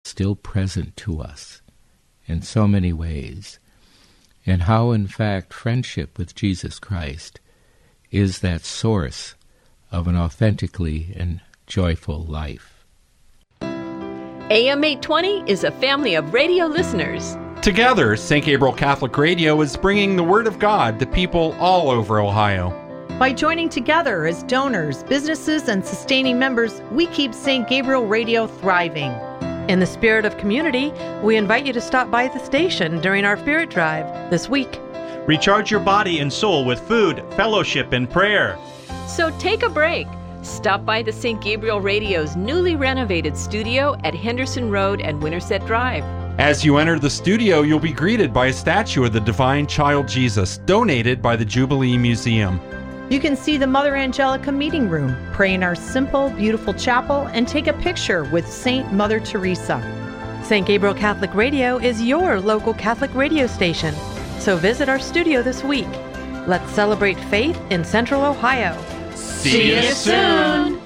still present to us in so many ways, and how, in fact, friendship with Jesus Christ is that source of an authentically and joyful life. AM 820 is a family of radio listeners. Together, St. Gabriel Catholic Radio is bringing the Word of God to people all over Ohio. By joining together as donors, businesses, and sustaining members, we keep St. Gabriel Radio thriving. In the spirit of community, we invite you to stop by the station during our Spirit Drive this week. Recharge your body and soul with food, fellowship, and prayer. So take a break. Stop by the St. Gabriel Radio's newly renovated studio at Henderson Road and Winterset Drive. As you enter the studio, you'll be greeted by a statue of the Divine Child Jesus, donated by the Jubilee Museum. You can see the Mother Angelica meeting room, pray in our simple, beautiful chapel, and take a picture with Saint Mother Teresa. St. Gabriel Catholic Radio is your local Catholic radio station, so visit our studio this week. Let's celebrate faith in Central Ohio. See you soon!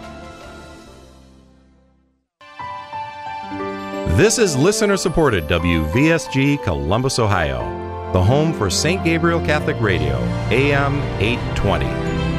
This is listener-supported WVSG Columbus, Ohio, the home for St. Gabriel Catholic Radio, AM 820.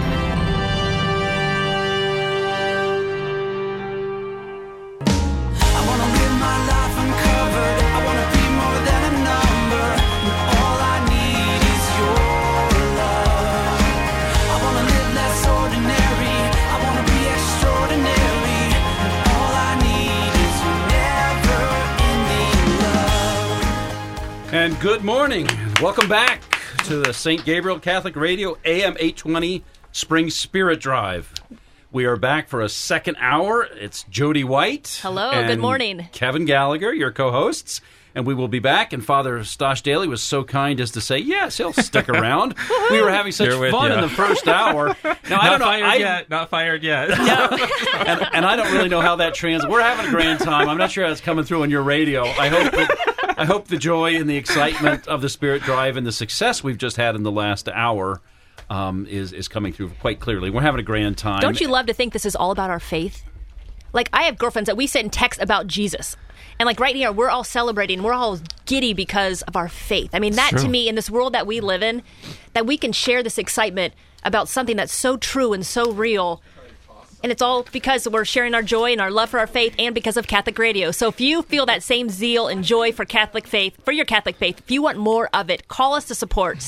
And good morning. Welcome back to the St. Gabriel Catholic Radio AM 820 Spring Spirit Drive. We are back for a second hour. It's Jody White. Hello, and good morning. Kevin Gallagher, your co-hosts. And we will be back. And Father Stosh Daly was so kind as to say, yes, he'll stick around. We were having such fun in the first hour. Now, I don't know. Not fired yet. and I don't really know how that translates. We're having a grand time. I'm not sure how it's coming through on your radio. I hope the joy and the excitement of the Spirit Drive and the success we've just had in the last hour is coming through quite clearly. We're having a grand time. Don't you love to think this is all about our faith? Like, I have girlfriends that we send texts about Jesus. And, like, right here, we're all celebrating. We're all giddy because of our faith. I mean, that to me, in this world that we live in, that we can share this excitement about something that's so true and so real. And it's all because we're sharing our joy and our love for our faith and because of Catholic Radio. So if you feel that same zeal and joy for Catholic faith, for your Catholic faith, if you want more of it, call us to support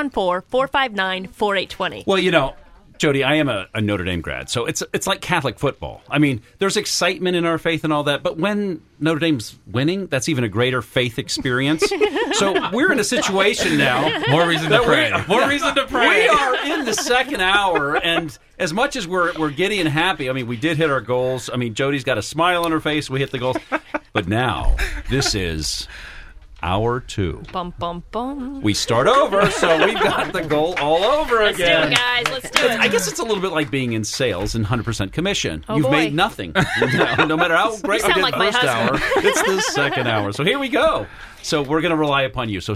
614-459-4820. Well, you know, Jody, I am a Notre Dame grad, so it's like Catholic football. I mean, there's excitement in our faith and all that, but when Notre Dame's winning, that's even a greater faith experience. So we're in a situation now. More reason to pray. More reason to pray. We are in the second hour, and as much as we're giddy and happy, I mean, we did hit our goals. I mean, Jody's got a smile on her face. We hit the goals. But now, this is Hour 2. Bum, bum, bum. We start over, so we've got the goal all over again. Let's do it, guys. Let's do it. I guess it's a little bit like being in sales and 100% commission. Oh, You've boy. made nothing. No matter how great we did like the my first hour, husband. it's the second hour. So here we go. So we're going to rely upon you. So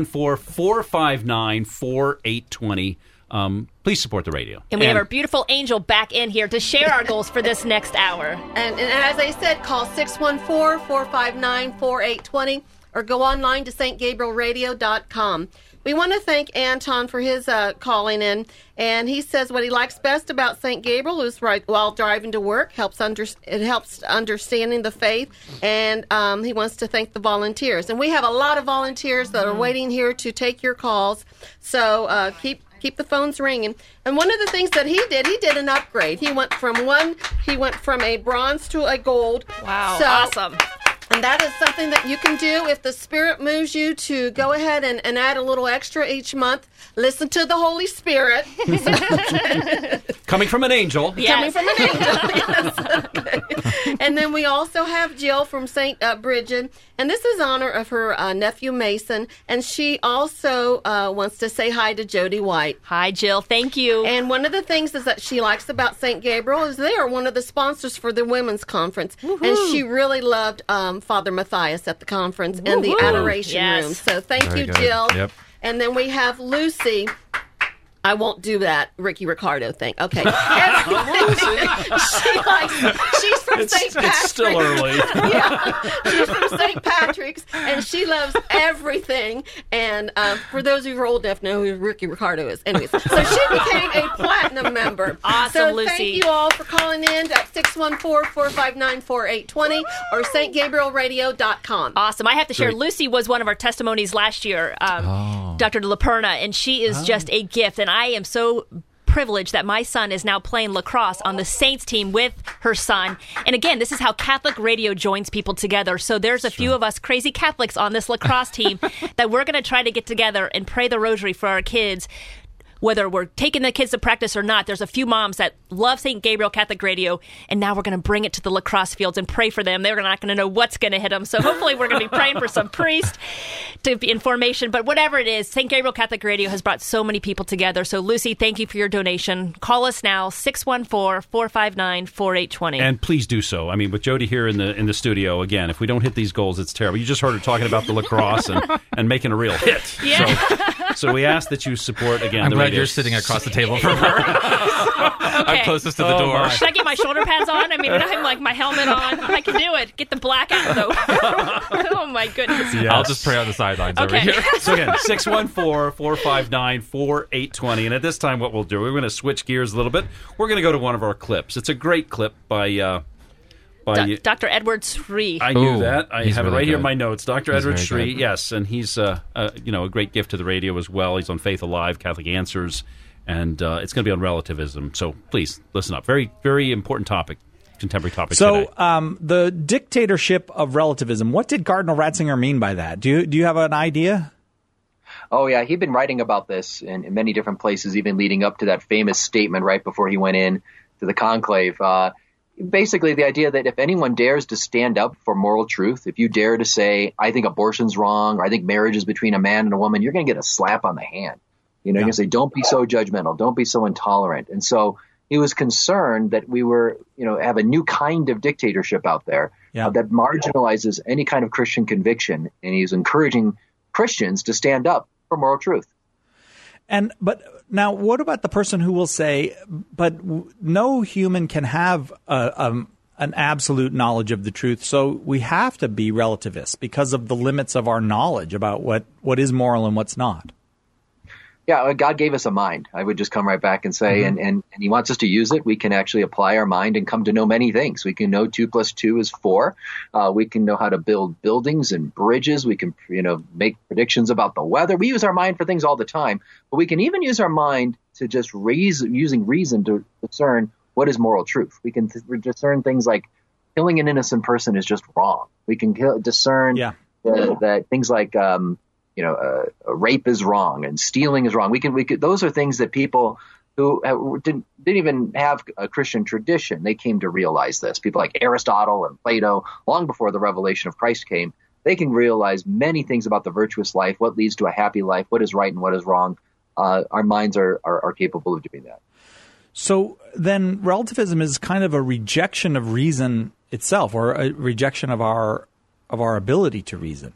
614-459-4820. Please support the radio. And we have our beautiful angel back in here to share our goals for this next hour. And as I said, call 614-459-4820 or go online to stgabrielradio.com. We want to thank Anton for his calling in, and he says what he likes best about St. Gabriel is while driving to work, it helps understanding the faith, and he wants to thank the volunteers. And we have a lot of volunteers that are waiting here to take your calls, so keep the phones ringing. And one of the things that he did an upgrade. He went from a bronze to a gold. Wow, so, awesome. And that is something that you can do if the Spirit moves you to go ahead and add a little extra each month. Listen to the Holy Spirit. Coming from an angel. Yes. Coming from an angel, yes. Okay. And then we also have Jill from St. Bridget. And this is in honor of her nephew Mason. And she also wants to say hi to Jody White. Hi, Jill. Thank you. And one of the things is that she likes about St. Gabriel is they are one of the sponsors for the women's conference. Woo-hoo. And she really loved Father Matthias at the conference and the adoration room. So thank you, Jill. Yep. And then we have Lucy. I won't do that Ricky Ricardo thing. Okay. She's from St. Patrick's. It's still early. Yeah. She's from St. Patrick's, and she loves everything. And for those of you who are old enough to know who Ricky Ricardo is. Anyways, so she became a platinum member. Awesome, so Lucy. Thank you all for calling in at 614-459-4820 or stgabrielradio.com. Awesome. I have to share, Great. Lucy was one of our testimonies last year, Dr. LaPerna, and she is just a gift. And I am so privileged that my son is now playing lacrosse on the Saints team with her son. And again, this is how Catholic radio joins people together. So there's a few of us crazy Catholics on this lacrosse team that we're going to try to get together and pray the rosary for our kids. Whether we're taking the kids to practice or not, there's a few moms that love St. Gabriel Catholic Radio, and now we're going to bring it to the lacrosse fields and pray for them. They're not going to know what's going to hit them. So hopefully we're going to be praying for some priest to be in formation. But whatever it is, St. Gabriel Catholic Radio has brought so many people together. So, Lucy, thank you for your donation. Call us now, 614-459-4820. And please do so. I mean, with Jody here in the studio, again, if we don't hit these goals, it's terrible. You just heard her talking about the lacrosse and making a real hit. Yeah. So we ask that you support, again, I'm the glad radio. you're sitting across the table from her. I'm closest to the door. My. Should I get my shoulder pads on? I mean, I have like my helmet on. I can do it. Get the black out, though. Oh, my goodness. Yes. I'll just pray on the sidelines over here. So again, 614-459-4820. And at this time, what we'll do, we're going to switch gears a little bit. We're going to go to one of our clips. It's a great clip by Dr. Edward Sri. I knew that. I have really it right here in good. my notes. Dr. Edward Sri, yes, and he's a great gift to the radio as well. He's on Faith Alive, Catholic Answers, and it's going to be on relativism. So please listen up. Very, very important topic, contemporary topic today. So the dictatorship of relativism. What did Cardinal Ratzinger mean by that? Do you have an idea? Oh, yeah. He'd been writing about this in many different places, even leading up to that famous statement right before he went in to the conclave. Basically, the idea that if anyone dares to stand up for moral truth, if you dare to say, I think abortion's wrong, or I think marriage is between a man and a woman, you're going to get a slap on the hand. You're going to say, don't be so judgmental, don't be so intolerant. And so he was concerned that we were, have a new kind of dictatorship out there that marginalizes any kind of Christian conviction. And he's encouraging Christians to stand up for moral truth. But now, what about the person who will say, but no human can have an absolute knowledge of the truth, so we have to be relativists because of the limits of our knowledge about what is moral and what's not? Yeah, God gave us a mind. I would just come right back and say, and he wants us to use it. We can actually apply our mind and come to know many things. We can know 2 + 2 is 4. We can know how to build buildings and bridges. We can, make predictions about the weather. We use our mind for things all the time, but we can even use our mind to just using reason to discern what is moral truth. We can discern things like killing an innocent person is just wrong. We can discern that things like rape is wrong and stealing is wrong. We could. Those are things that people who didn't even have a Christian tradition, they came to realize this. People like Aristotle and Plato, long before the revelation of Christ came, they can realize many things about the virtuous life, what leads to a happy life, what is right and what is wrong. Our minds are capable of doing that. So then relativism is kind of a rejection of reason itself, or a rejection of our ability to reason.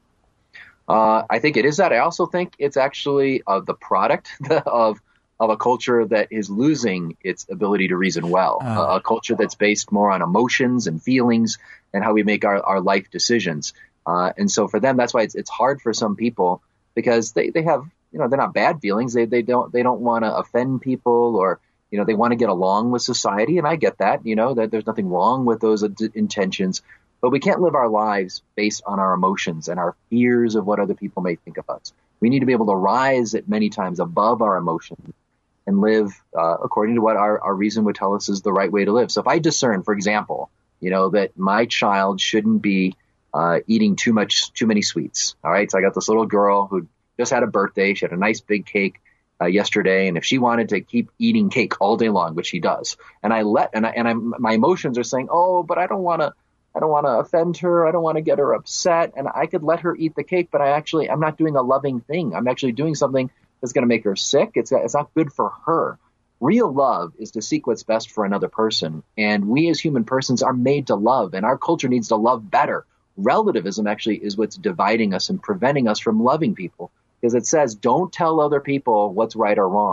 I think it is that. I also think it's actually the product of a culture that is losing its ability to reason well, a culture that's based more on emotions and feelings and how we make our life decisions. And so for them, that's why it's hard for some people, because they have, they're not bad feelings. They don't want to offend people, or, they want to get along with society. And I get that, that there's nothing wrong with those intentions. But we can't live our lives based on our emotions and our fears of what other people may think of us. We need to be able to rise at many times above our emotions and live according to what our reason would tell us is the right way to live. So if I discern, for example, that my child shouldn't be eating too many sweets. All right. So I got this little girl who just had a birthday. She had a nice big cake yesterday. And if she wanted to keep eating cake all day long, which she does, and my emotions are saying, oh, but I don't want to offend her. I don't want to get her upset. And I could let her eat the cake, but I'm not doing a loving thing. I'm actually doing something that's going to make her sick. It's not good for her. Real love is to seek what's best for another person. And we as human persons are made to love, and our culture needs to love better. Relativism actually is what's dividing us and preventing us from loving people, because it says, don't tell other people what's right or wrong.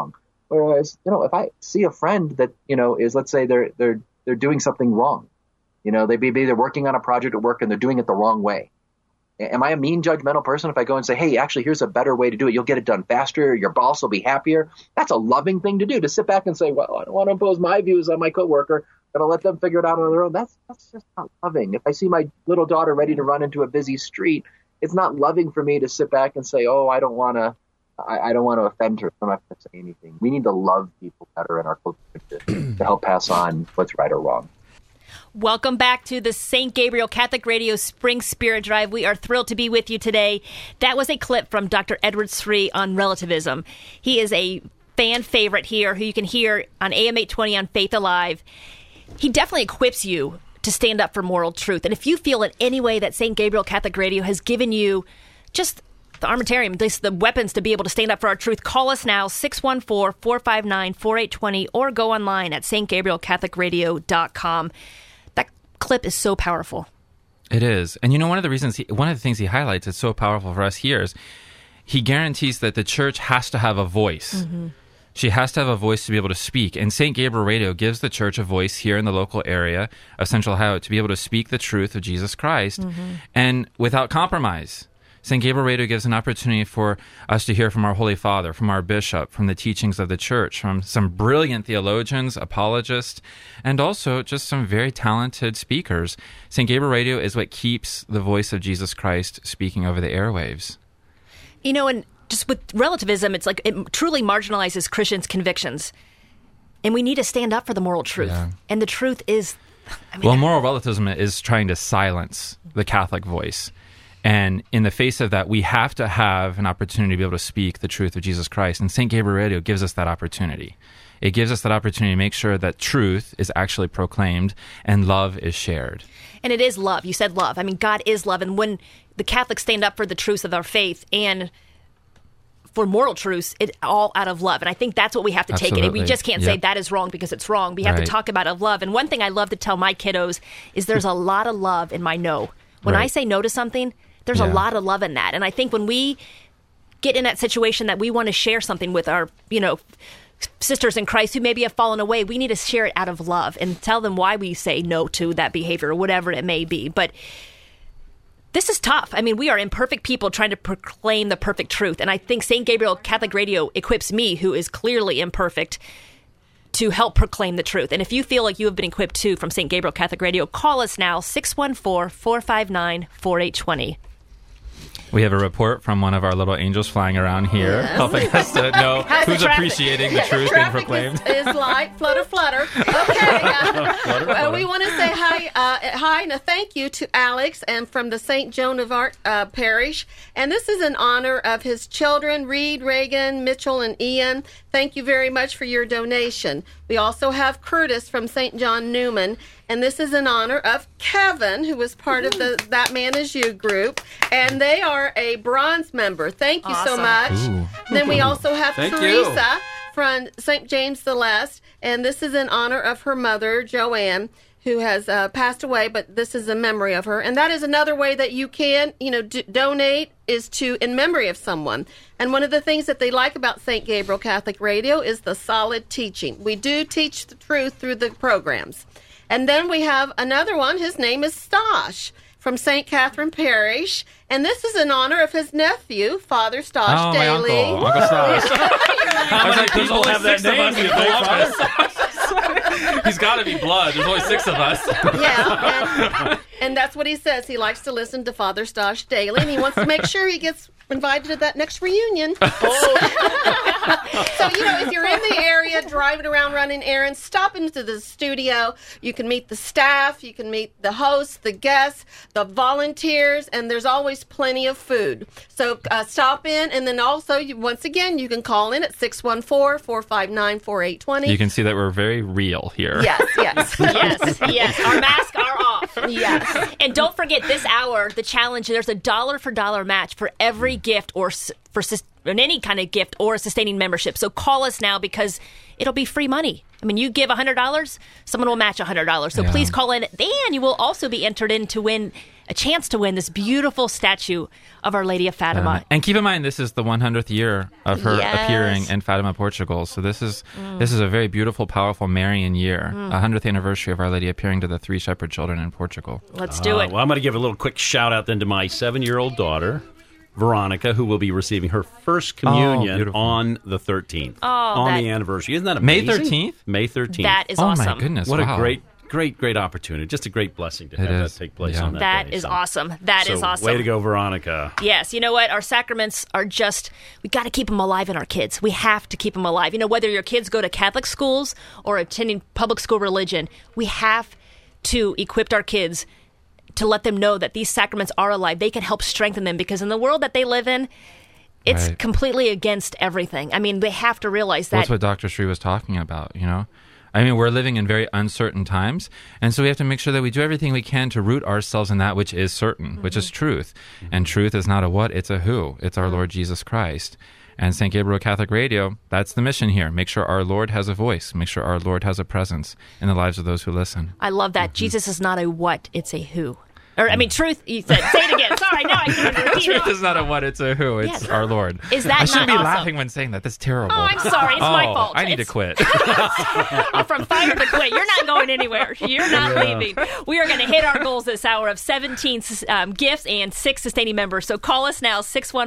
Whereas, if I see a friend that, is, let's say they're doing something wrong, they be either working on a project at work and they're doing it the wrong way. Am I a mean, judgmental person if I go and say, hey, actually, here's a better way to do it. You'll get it done faster. Your boss will be happier. That's a loving thing to do, to sit back and say, well, I don't want to impose my views on my coworker. I'm going to let them figure it out on their own. That's just not loving. If I see my little daughter ready to run into a busy street, it's not loving for me to sit back and say, oh, I don't want to offend her. I'm not going to say anything. We need to love people better in our culture to help pass on what's right or wrong. Welcome back to the St. Gabriel Catholic Radio Spring Spirit Drive. We are thrilled to be with you today. That was a clip from Dr. Edward Sri on relativism. He is a fan favorite here who you can hear on AM 820 on Faith Alive. He definitely equips you to stand up for moral truth. And if you feel in any way that St. Gabriel Catholic Radio has given you just the armamentarium, the weapons to be able to stand up for our truth, call us now, 614-459-4820, or go online at stgabrielcatholicradio.com. That clip is so powerful. It is. And one of the things he highlights that's so powerful for us here is he guarantees that the church has to have a voice. Mm-hmm. She has to have a voice to be able to speak. And St. Gabriel Radio gives the church a voice here in the local area of Central Ohio to be able to speak the truth of Jesus Christ, and without compromise. St. Gabriel Radio gives an opportunity for us to hear from our Holy Father, from our bishop, from the teachings of the church, from some brilliant theologians, apologists, and also just some very talented speakers. St. Gabriel Radio is what keeps the voice of Jesus Christ speaking over the airwaves. And just with relativism, it's like it truly marginalizes Christians' convictions. And we need to stand up for the moral truth. Yeah. And the truth is... moral relativism is trying to silence the Catholic voice. And in the face of that, we have to have an opportunity to be able to speak the truth of Jesus Christ. And St. Gabriel Radio gives us that opportunity. It gives us that opportunity to make sure that truth is actually proclaimed and love is shared. And it is love. You said love. God is love. And when the Catholics stand up for the truths of our faith and for moral truths, it's all out of love. And I think that's what we have to take it. We just can't say that is wrong because it's wrong. We have to talk about it of love. And one thing I love to tell my kiddos is there's a lot of love in my no. When I say no to something, there's a lot of love in that. And I think when we get in that situation that we want to share something with our, sisters in Christ who maybe have fallen away, we need to share it out of love and tell them why we say no to that behavior or whatever it may be. But this is tough. We are imperfect people trying to proclaim the perfect truth. And I think St. Gabriel Catholic Radio equips me, who is clearly imperfect, to help proclaim the truth. And if you feel like you have been equipped too from St. Gabriel Catholic Radio, call us now, 614-459-4820. We have a report from one of our little angels flying around here, helping us to know who's appreciating the truth being proclaimed. Is light, flutter. Okay, we want to say hi and a thank you to Alex and from the St. Joan of Arc parish. And this is in honor of his children, Reed, Reagan, Mitchell, and Ian. Thank you very much for your donation. We also have Curtis from St. John Newman. And this is in honor of Kevin, who was part of the That Man Is You group. And they are a bronze member. Thank you so much. Ooh. Then we also have Teresa from St. James Celeste. And this is in honor of her mother, Joanne, who has passed away. But this is a memory of her. And that is another way that you can, donate is to in memory of someone. And one of the things that they like about St. Gabriel Catholic Radio is the solid teaching. We do teach the truth through the programs. And then we have another one. His name is Stosh from St. Catherine Parish. And this is in honor of his nephew, Father Stosh Daly. My Uncle Stosh. How many people have that name? He's got to be blood. There's only 6 of us. Yeah. And that's what he says. He likes to listen to Father Stosh daily. And he wants to make sure he gets invited to that next reunion. So, if you're in the area, driving around, running errands, stop into the studio. You can meet the staff, you can meet the hosts, the guests, the volunteers, and there's always plenty of food. So stop in, and then also, once again, you can call in at 614-459-4820. You can see that we're very real here. Yes. Yes. Our masks are off. Yes. And don't forget, this hour, the challenge, there's a $1-for-$1 match for every gift or for any kind of gift or a sustaining membership. So call us now because it'll be free money. You give $100, someone will match $100. So please call in. And you will also be entered in to win a chance to win this beautiful statue of Our Lady of Fatima. And keep in mind, this is the 100th year of her Yes. appearing in Fatima, Portugal. So this is a very beautiful, powerful Marian year, 100th anniversary of Our Lady appearing to the 3 shepherd children in Portugal. Let's do it. Well, I'm going to give a little quick shout out then to my 7-year-old daughter, Veronica, who will be receiving her first communion on the 13th, on the anniversary. Isn't that amazing? May 13th? May 13th. That is awesome. Oh, my goodness. What wow. a great opportunity. Just a great blessing to have that take place on that That day. is awesome. That is awesome. Way to go, Veronica. Yes, you know what? Our sacraments are just, we got to keep them alive in our kids. We have to keep them alive. You know, whether your kids go to Catholic schools or attending public school religion, we have to equip our kids to let them know that these sacraments are alive. They can help strengthen them, because in the world that they live in, it's Right. completely against everything. I mean, they have to realize that. That's what Dr. Sri was talking about, you know? I mean, we're living in very uncertain times, and so we have to make sure that we do everything we can to root ourselves in that which is certain, which is truth. And truth is not a what, it's a who. It's our Lord Jesus Christ. And St. Gabriel Catholic Radio, that's the mission here. Make sure our Lord has a voice. Make sure our Lord has a presence in the lives of those who listen. I love that. Jesus is not a what, it's a who. Or, I mean, truth, you said. Say it again. Sorry, now I can't repeat Truth it. is not a what, it's a who. It's Yes. our Lord. Is that I shouldn't not be awesome? laughing when saying that. That's terrible. Oh, I'm sorry. It's my fault. I need to quit. I'm from fire to quit. You're not going anywhere. You're not leaving. We are going to hit our goals this hour of 17 gifts and 6 sustaining members. So call us now,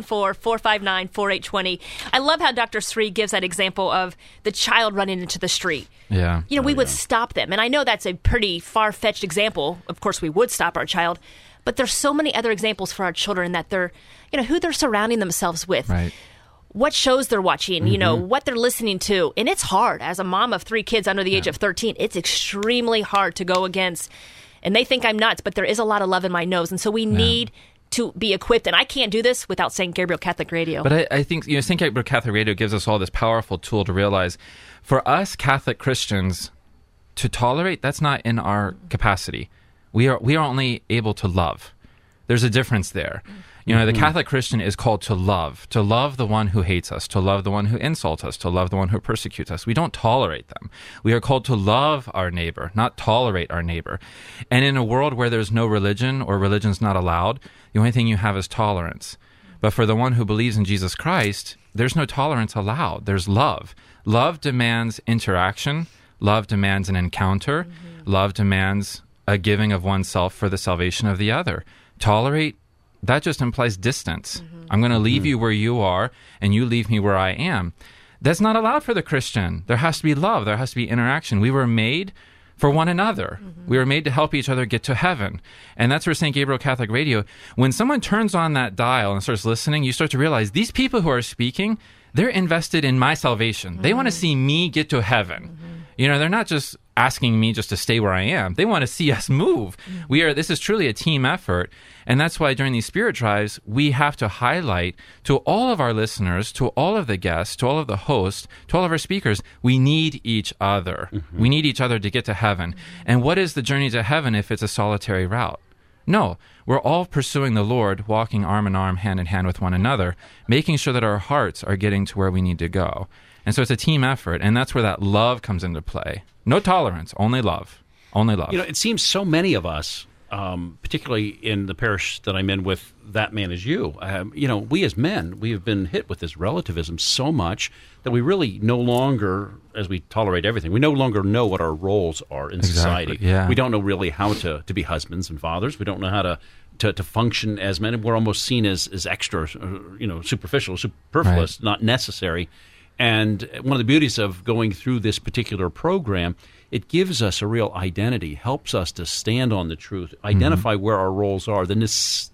614-459-4820. I love how Dr. Sri gives that example of the child running into the street. Yeah. You know, we would stop them. And I know that's a pretty far-fetched example. Of course, we would stop our child. But there's so many other examples for our children that they're, you know, who they're surrounding themselves with. Right. What shows they're watching, you know, what they're listening to. And it's hard. As a mom of 3 kids under the age of 13, it's extremely hard to go against. And they think I'm nuts, but there is a lot of love in my nose. And so we need to be equipped. And I can't do this without St. Gabriel Catholic Radio. But I think, you know, St. Gabriel Catholic Radio gives us all this powerful tool to realize, for us Catholic Christians to tolerate, that's not in our capacity. We are only able to love. There's a difference there. You know, the Catholic Christian is called to love the one who hates us, to love the one who insults us, to love the one who persecutes us. We don't tolerate them. We are called to love our neighbor, not tolerate our neighbor. And in a world where there's no religion or religion's not allowed, the only thing you have is tolerance. But for the one who believes in Jesus Christ, there's no tolerance allowed. There's love. Love demands interaction. Love demands an encounter. Love demands a giving of oneself for the salvation of the other. Tolerate, that just implies distance. I'm going to leave you where you are, and you leave me where I am. That's not allowed for the Christian. There has to be love. There has to be interaction. We were made for one another. We were made to help each other get to heaven. And that's where St. Gabriel Catholic Radio, when someone turns on that dial and starts listening, you start to realize these people who are speaking, they're invested in my salvation. They want to see me get to heaven. You know, they're not just asking me just to stay where I am. They want to see us move. This is truly a team effort. And that's why during these spirit drives, we have to highlight to all of our listeners, to all of the guests, to all of the hosts, to all of our speakers, we need each other. We need each other to get to heaven. And what is the journey to heaven if it's a solitary route? No, we're all pursuing the Lord, walking arm in arm, hand in hand with one another, making sure that our hearts are getting to where we need to go. And so it's a team effort, and that's where that love comes into play. No tolerance, only love. Only love. You know, it seems so many of us, particularly in the parish that I'm in with That Man Is You, you know, we as men, we have been hit with this relativism so much that we really no longer, as we tolerate everything, we no longer know what our roles are in society. Yeah. We don't know really how to be husbands and fathers. We don't know how to function as men. We're almost seen as extra, you know, superficial, superfluous, not necessary. And one of the beauties of going through this particular program, it gives us a real identity, helps us to stand on the truth, identify where our roles are, the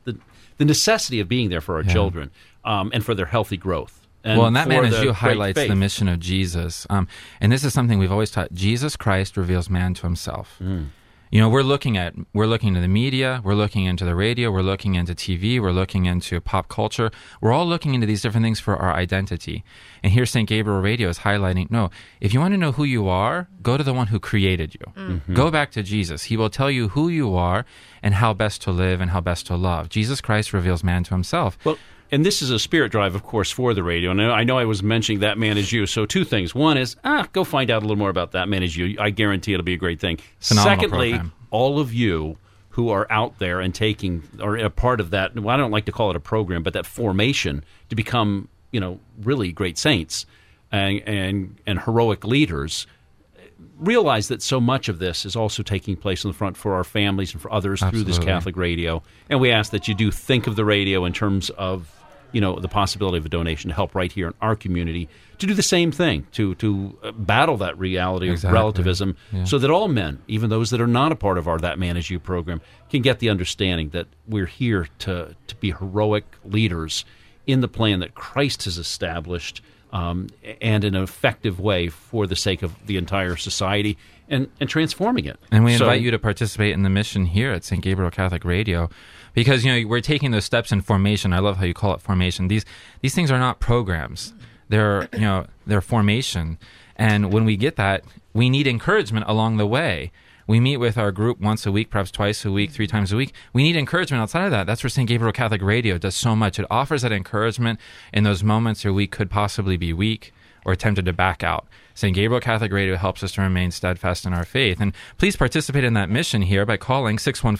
necessity of being there for our children, and for their healthy growth. And That Man Is You highlights the mission of Jesus. And this is something we've always taught. Jesus Christ reveals man to himself. You know, we're looking into the media, we're looking into the radio, we're looking into TV, we're looking into pop culture. We're all looking into these different things for our identity. And here St. Gabriel Radio is highlighting, no, if you want to know who you are, go to the one who created you. Go back to Jesus. He will tell you who you are and how best to live and how best to love. Jesus Christ reveals man to himself. Well, and this is a spirit drive, of course, for the radio. And I know I was mentioning That Man Is You. So 2 things. One is, go find out a little more about That Man Is You. I guarantee it'll be a great thing. Phenomenal Secondly, program. all of you who are out there and taking, or a part of that, well, I don't like to call it a program, but that formation to become, really great saints and heroic leaders, realize that so much of this is also taking place in the front for our families and for others through this Catholic radio. And we ask that you do think of the radio in terms of, the possibility of a donation to help right here in our community to do the same thing, to battle that reality of relativism, so that all men, even those that are not a part of our That Man Is You program, can get the understanding that we're here to be heroic leaders in the plan that Christ has established, and in an effective way for the sake of the entire society and transforming it. And we invite you to participate in the mission here at St. Gabriel Catholic Radio, because we're taking those steps in formation. I love how you call it formation. These things are not programs. They're formation. And when we get that, we need encouragement along the way. We meet with our group once a week, perhaps twice a week, 3 times a week. We need encouragement outside of that. That's where St. Gabriel Catholic Radio does so much. It offers that encouragement in those moments where we could possibly be weak or tempted to back out. St. Gabriel Catholic Radio helps us to remain steadfast in our faith. And please participate in that mission here by calling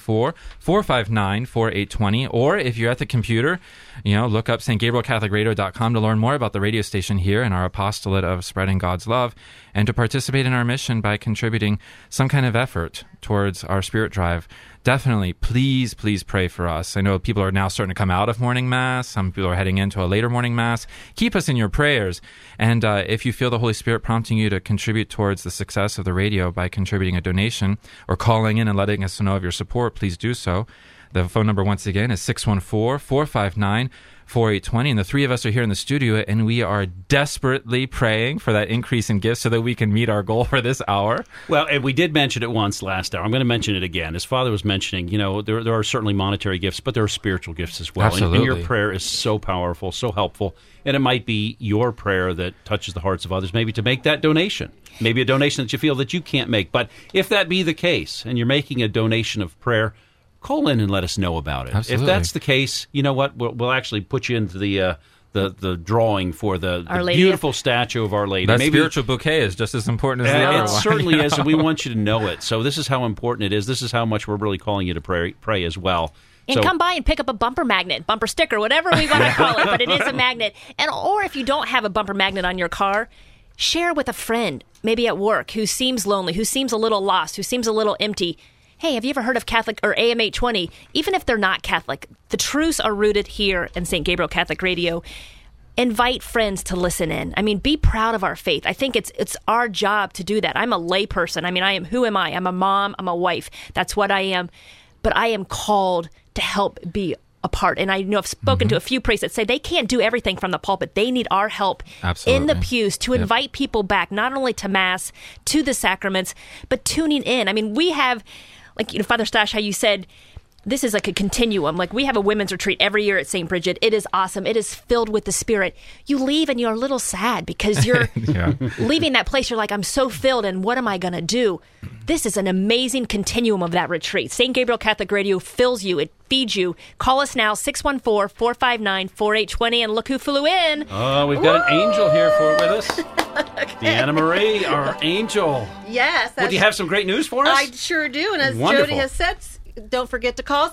614-459-4820. Or if you're at the computer, look up stgabrielcatholicradio.com to learn more about the radio station here and our apostolate of spreading God's love, and to participate in our mission by contributing some kind of effort towards our spirit drive. Definitely, please pray for us. I know people are now starting to come out of morning mass. Some people are heading into a later morning mass. Keep us in your prayers. And if you feel the Holy Spirit prompting you to contribute towards the success of the radio by contributing a donation or calling in and letting us know of your support, please do so. The phone number, once again, is 614-459-4820. And the three of us are here in the studio, and we are desperately praying for that increase in gifts so that we can meet our goal for this hour. Well, and we did mention it once last hour. I'm going to mention it again. As Father was mentioning, there are certainly monetary gifts, but there are spiritual gifts as well. Absolutely. And your prayer is so powerful, so helpful. And it might be your prayer that touches the hearts of others, maybe to make that donation. Maybe a donation that you feel that you can't make. But if that be the case, and you're making a donation of prayer, call in and let us know about it. Absolutely. If that's the case, you know what? We'll actually put you into the drawing for the beautiful statue of Our Lady. That spiritual bouquet is just as important as the other one. It certainly is, and we want you to know it. So this is how important it is. This is how much we're really calling you to pray as well. And come by and pick up a bumper magnet, bumper sticker, whatever we want to call it, but it is a magnet. Or if you don't have a bumper magnet on your car, share with a friend, maybe at work, who seems lonely, who seems a little lost, who seems a little empty. Hey, have you ever heard of Catholic or AM 820? Even if they're not Catholic, the truths are rooted here in St. Gabriel Catholic Radio. Invite friends to listen in. I mean, be proud of our faith. I think it's our job to do that. I'm a lay person. I mean, who am I? I'm a mom. I'm a wife. That's what I am. But I am called to help be a part. And I know I've spoken to a few priests that say they can't do everything from the pulpit. They need our help in the pews to invite people back, not only to Mass, to the sacraments, but tuning in. I mean, we have... Father Stash, how you said, this is like a continuum. Like, we have a women's retreat every year at St. Bridget. It is awesome. It is filled with the Spirit. You leave and you're a little sad because you're leaving that place. You're like, I'm so filled, and what am I going to do? This is an amazing continuum of that retreat. St. Gabriel Catholic Radio fills you. It feeds you. Call us now, 614-459-4820, and look who flew in. Oh, we've got an angel here with us. Deanna Marie, our angel. Yes. Do you have some great news for us? I sure do. And as Wonderful. Jody has said, don't forget to call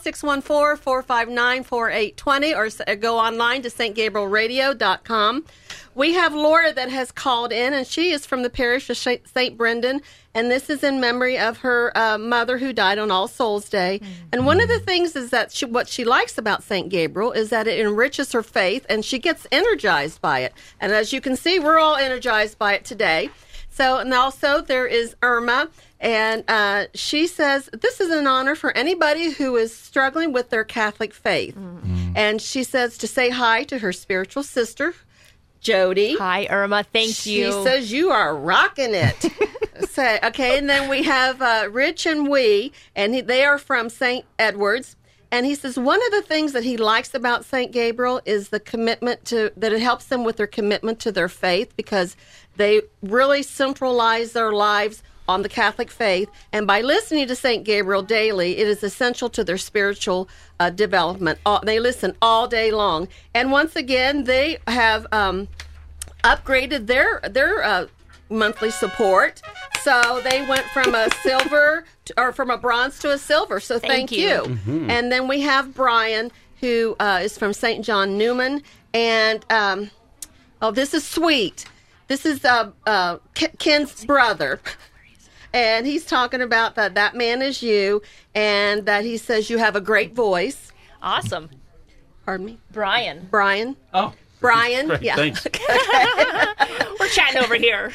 614-459-4820 or go online to stgabrielradio.com. We have Laura that has called in, and she is from the parish of St. Brendan, and this is in memory of her mother who died on All Souls Day. And one of the things is that what she likes about St. Gabriel is that it enriches her faith, and she gets energized by it. And as you can see, we're all energized by it today. So, and also there is Irma, and she says, this is an honor for anybody who is struggling with their Catholic faith. And she says to say hi to her spiritual sister, Jody. Hi, Irma. Thank you. She says you are rocking it. Okay, and then we have Rich and Wee, and they are from St. Edward's. And he says one of the things that he likes about St. Gabriel is the commitment that it helps them with their commitment to their faith, because they really centralize their lives on the Catholic faith. And by listening to St. Gabriel daily, it is essential to their spiritual development. They listen all day long. And once again, they have upgraded their monthly support. So they went from a silver or from a bronze to a silver. So thank you. Mm-hmm. And then we have Brian, who is from St. John Newman. And, this is sweet. This is Ken's brother. And he's talking about that man is you, and that he says you have a great voice. Awesome. Pardon me? Brian. Oh. Brian. Great, yeah. thanks. We're chatting over here.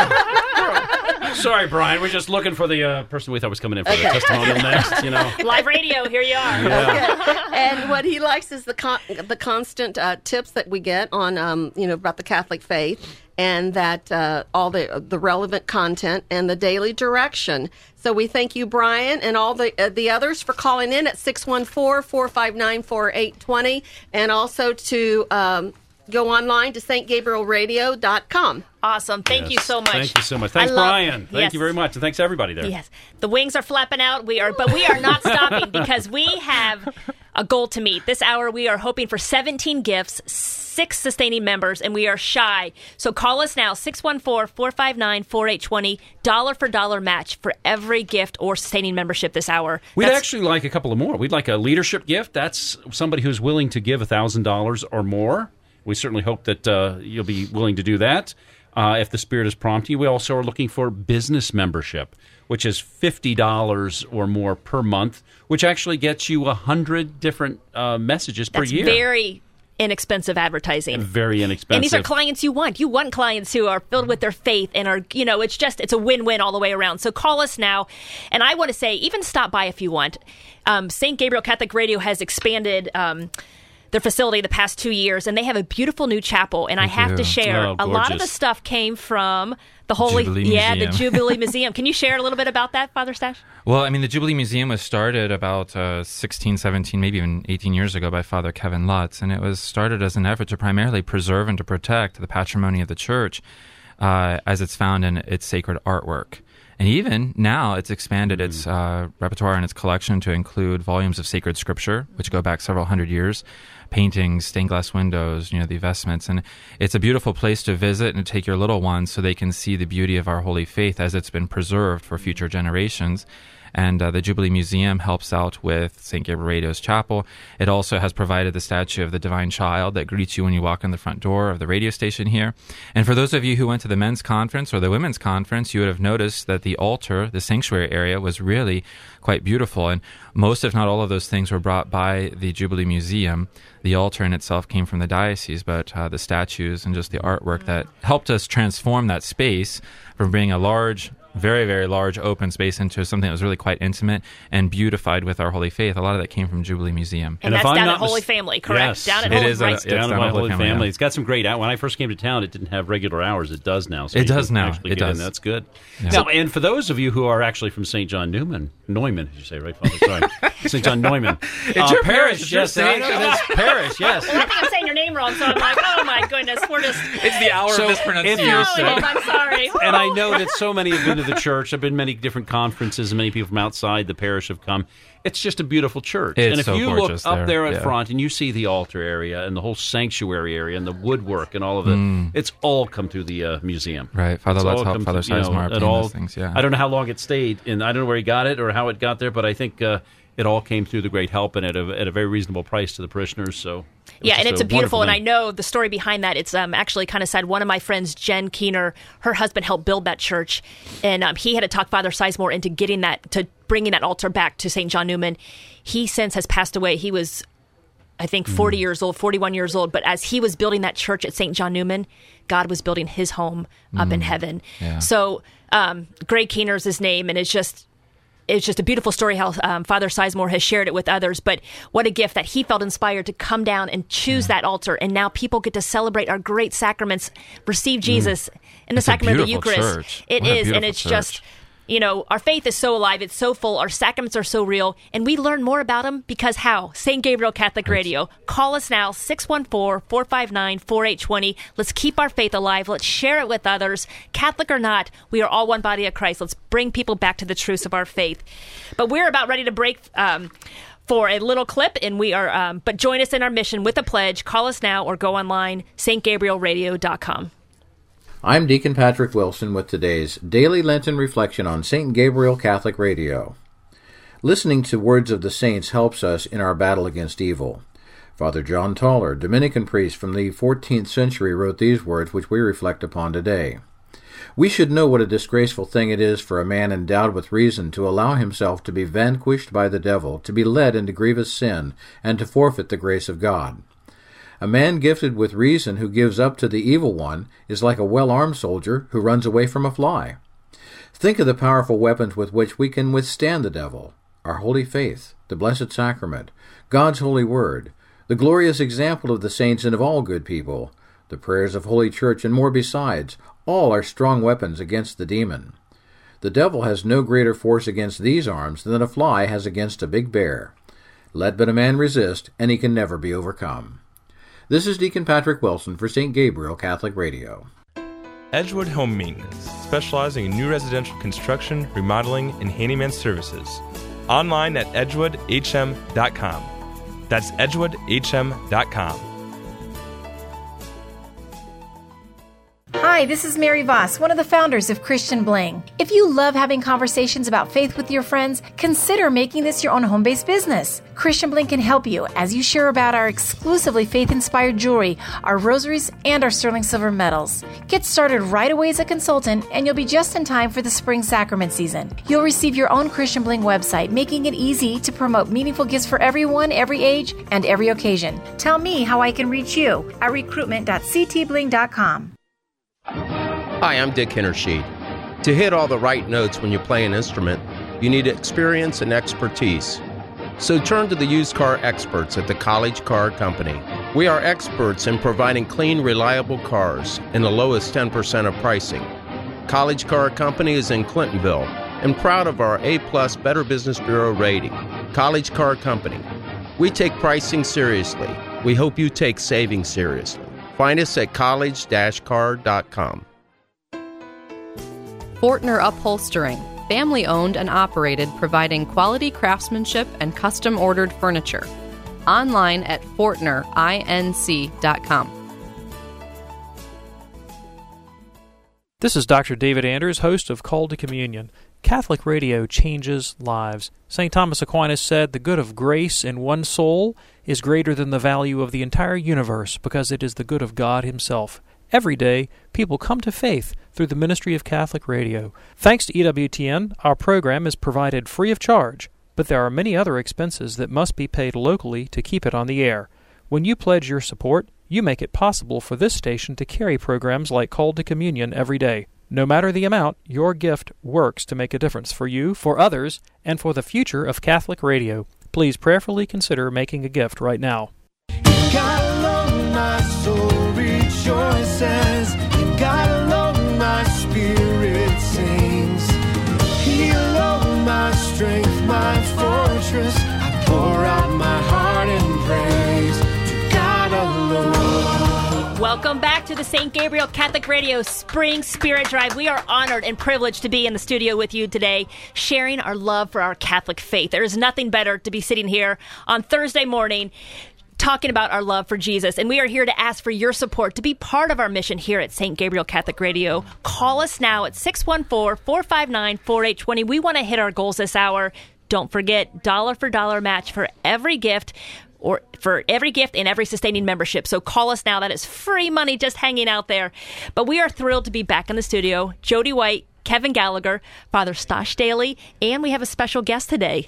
Sorry, Brian. We're just looking for the person we thought was coming in for the testimonial next. Live radio. Here you are. Yeah. Okay. And what he likes is the constant tips that we get on about the Catholic faith, and that all the relevant content and the daily direction. So we thank you, Brian, and all the others for calling in at 614-459-4820, and also to go online to stgabrielradio.com. Awesome. Thank you so much. Thank you so much. Thanks, Brian. Thank you very much. And thanks to everybody there. Yes. The wings are flapping out. But we are not stopping because we have a goal to meet. This hour we are hoping for 17 gifts, 6 sustaining members, and we are shy. So call us now, 614-459-4820, dollar for dollar match for every gift or sustaining membership this hour. We'd actually like a couple of more. We'd like a leadership gift. That's somebody who's willing to give $1,000 or more. We certainly hope that you'll be willing to do that if the Spirit is prompting you. We also are looking for business membership, which is $50 or more per month, which actually gets you 100 different messages per year. That's very inexpensive advertising. And very inexpensive. And these are clients you want. You want clients who are filled with their faith and are, it's a win-win all the way around. So call us now. And I want to say, even stop by if you want. St. Gabriel Catholic Radio has expanded their facility the past 2 years, and they have a beautiful new chapel. And I have to share, a lot of the stuff came from the Jubilee Jubilee Museum. Can you share a little bit about that, Father Stash? Well, the Jubilee Museum was started about 16, 17, maybe even 18 years ago by Father Kevin Lutz, and it was started as an effort to primarily preserve and to protect the patrimony of the church as it's found in its sacred artwork. And even now, it's expanded its repertoire and its collection to include volumes of sacred scripture, which go back several hundred years, paintings, stained glass windows, the vestments. And it's a beautiful place to visit and to take your little ones so they can see the beauty of our holy faith as it's been preserved for future generations. And the Jubilee Museum helps out with St. Gabriel Radio's chapel. It also has provided the statue of the Divine Child that greets you when you walk in the front door of the radio station here. And for those of you who went to the men's conference or the women's conference, you would have noticed that the altar, the sanctuary area, was really quite beautiful. And most, if not all of those things were brought by the Jubilee Museum. The altar in itself came from the diocese, but the statues and just the artwork that helped us transform that space from being a large, very, very large open space into something that was really quite intimate and beautified with our holy faith. A lot of that came from Jubilee Museum. And that's down at Holy Family, correct? Yes. Down at It Holy is Family. down at Holy Family. Yeah. It's got some great when I first came to town, it didn't have regular hours. It does now. So it does now. It does. That's good. Yeah. So, and for those of you who are actually from St. John Neumann, as you say, right, Father? Sorry. St. John Neumann. It's your parish. Yes, I know this parish, yes. Well, I think I'm saying your name wrong, so I'm like, oh my goodness, we're just... It's the hour of mispronunciation. I'm sorry. And I know that so many have been to the church. There have been many different conferences, and many people from outside the parish have come. It's just a beautiful church. It's and if so you look gorgeous up there yeah. at front and you see the altar area and the whole sanctuary area and the woodwork and all of it, it's all come through the museum. Right. Father, let's help Father Sizemore obtain those things. Yeah. I don't know how long it stayed, and I don't know where he got it or how it got there, but I think it all came through the great help and at a very reasonable price to the parishioners. So and it's a beautiful, and I know the story behind that. It's actually kind of sad. One of my friends, Jen Keener, her husband helped build that church, and he had to talk Father Sizemore into getting that, to bringing that altar back to St. John Newman. He since has passed away. He was, I think, 41 years old. But as he was building that church at St. John Newman, God was building his home up in heaven. Yeah. So Greg Keener is his name, and it's just a beautiful story how Father Sizemore has shared it with others. But what a gift that he felt inspired to come down and choose that altar. And now people get to celebrate our great sacraments, receive Jesus in the sacrament of the Eucharist. Church. It is, and it's church. just... our faith is so alive, it's so full, our sacraments are so real, and we learn more about them because how? St. Gabriel Catholic Radio. Call us now, 614-459-4820. Let's keep our faith alive. Let's share it with others. Catholic or not, we are all one body of Christ. Let's bring people back to the truths of our faith. But we're about ready to break for a little clip, and we are. But join us in our mission with a pledge. Call us now or go online, stgabrielradio.com. I'm Deacon Patrick Wilson with today's Daily Lenten Reflection on St. Gabriel Catholic Radio. Listening to words of the saints helps us in our battle against evil. Father John Toller, Dominican priest from the 14th century, wrote these words which we reflect upon today. We should know what a disgraceful thing it is for a man endowed with reason to allow himself to be vanquished by the devil, to be led into grievous sin, and to forfeit the grace of God. A man gifted with reason who gives up to the evil one is like a well-armed soldier who runs away from a fly. Think of the powerful weapons with which we can withstand the devil: our holy faith, the blessed sacrament, God's holy word, the glorious example of the saints and of all good people, the prayers of Holy Church, and more besides. All are strong weapons against the demon. The devil has no greater force against these arms than a fly has against a big bear. Let but a man resist, and he can never be overcome. This is Deacon Patrick Wilson for St. Gabriel Catholic Radio. Edgewood Home Maintenance, specializing in new residential construction, remodeling, and handyman services. Online at edgewoodhm.com. That's edgewoodhm.com. Hi, this is Mary Voss, one of the founders of Christian Bling. If you love having conversations about faith with your friends, consider making this your own home-based business. Christian Bling can help you as you share about our exclusively faith-inspired jewelry, our rosaries, and our sterling silver medals. Get started right away as a consultant, and you'll be just in time for the spring sacrament season. You'll receive your own Christian Bling website, making it easy to promote meaningful gifts for everyone, every age, and every occasion. Tell me how I can reach you at recruitment.ctbling.com. Hi, I'm Dick Hintersheet. To hit all the right notes when you play an instrument, you need experience and expertise. So turn to the used car experts at the College Car Company. We are experts in providing clean, reliable cars and the lowest 10% of pricing. College Car Company is in Clintonville and proud of our A-plus Better Business Bureau rating. College Car Company. We take pricing seriously. We hope you take saving seriously. Find us at college-car.com. Fortner Upholstering, family-owned and operated, providing quality craftsmanship and custom-ordered furniture. Online at fortnerinc.com. This is Dr. David Anders, host of Call to Communion. Catholic radio changes lives. St. Thomas Aquinas said, "The good of grace in one soul is greater than the value of the entire universe, because it is the good of God Himself." Every day, people come to faith through the ministry of Catholic radio. Thanks to EWTN, our program is provided free of charge, but there are many other expenses that must be paid locally to keep it on the air. When you pledge your support, you make it possible for this station to carry programs like Call to Communion every day. No matter the amount, your gift works to make a difference for you, for others, and for the future of Catholic radio. Please prayerfully consider making a gift right now. God alone, my soul rejoices. In God alone, my spirit sings. He alone, my strength, my fortress. I pour out my heart in praise to God alone. Welcome back to the St. Gabriel Catholic Radio Spring Spirit Drive. We are honored and privileged to be in the studio with you today, sharing our love for our Catholic faith. There is nothing better to be sitting here on Thursday morning talking about our love for Jesus. And we are here to ask for your support to be part of our mission here at St. Gabriel Catholic Radio. Call us now at 614-459-4820. We want to hit our goals this hour. Don't forget, dollar for dollar match for every gift, or for every gift and every sustaining membership. So call us now. That is free money just hanging out there. But we are thrilled to be back in the studio. Jody White, Kevin Gallagher, Father Stosh Daly, and we have a special guest today.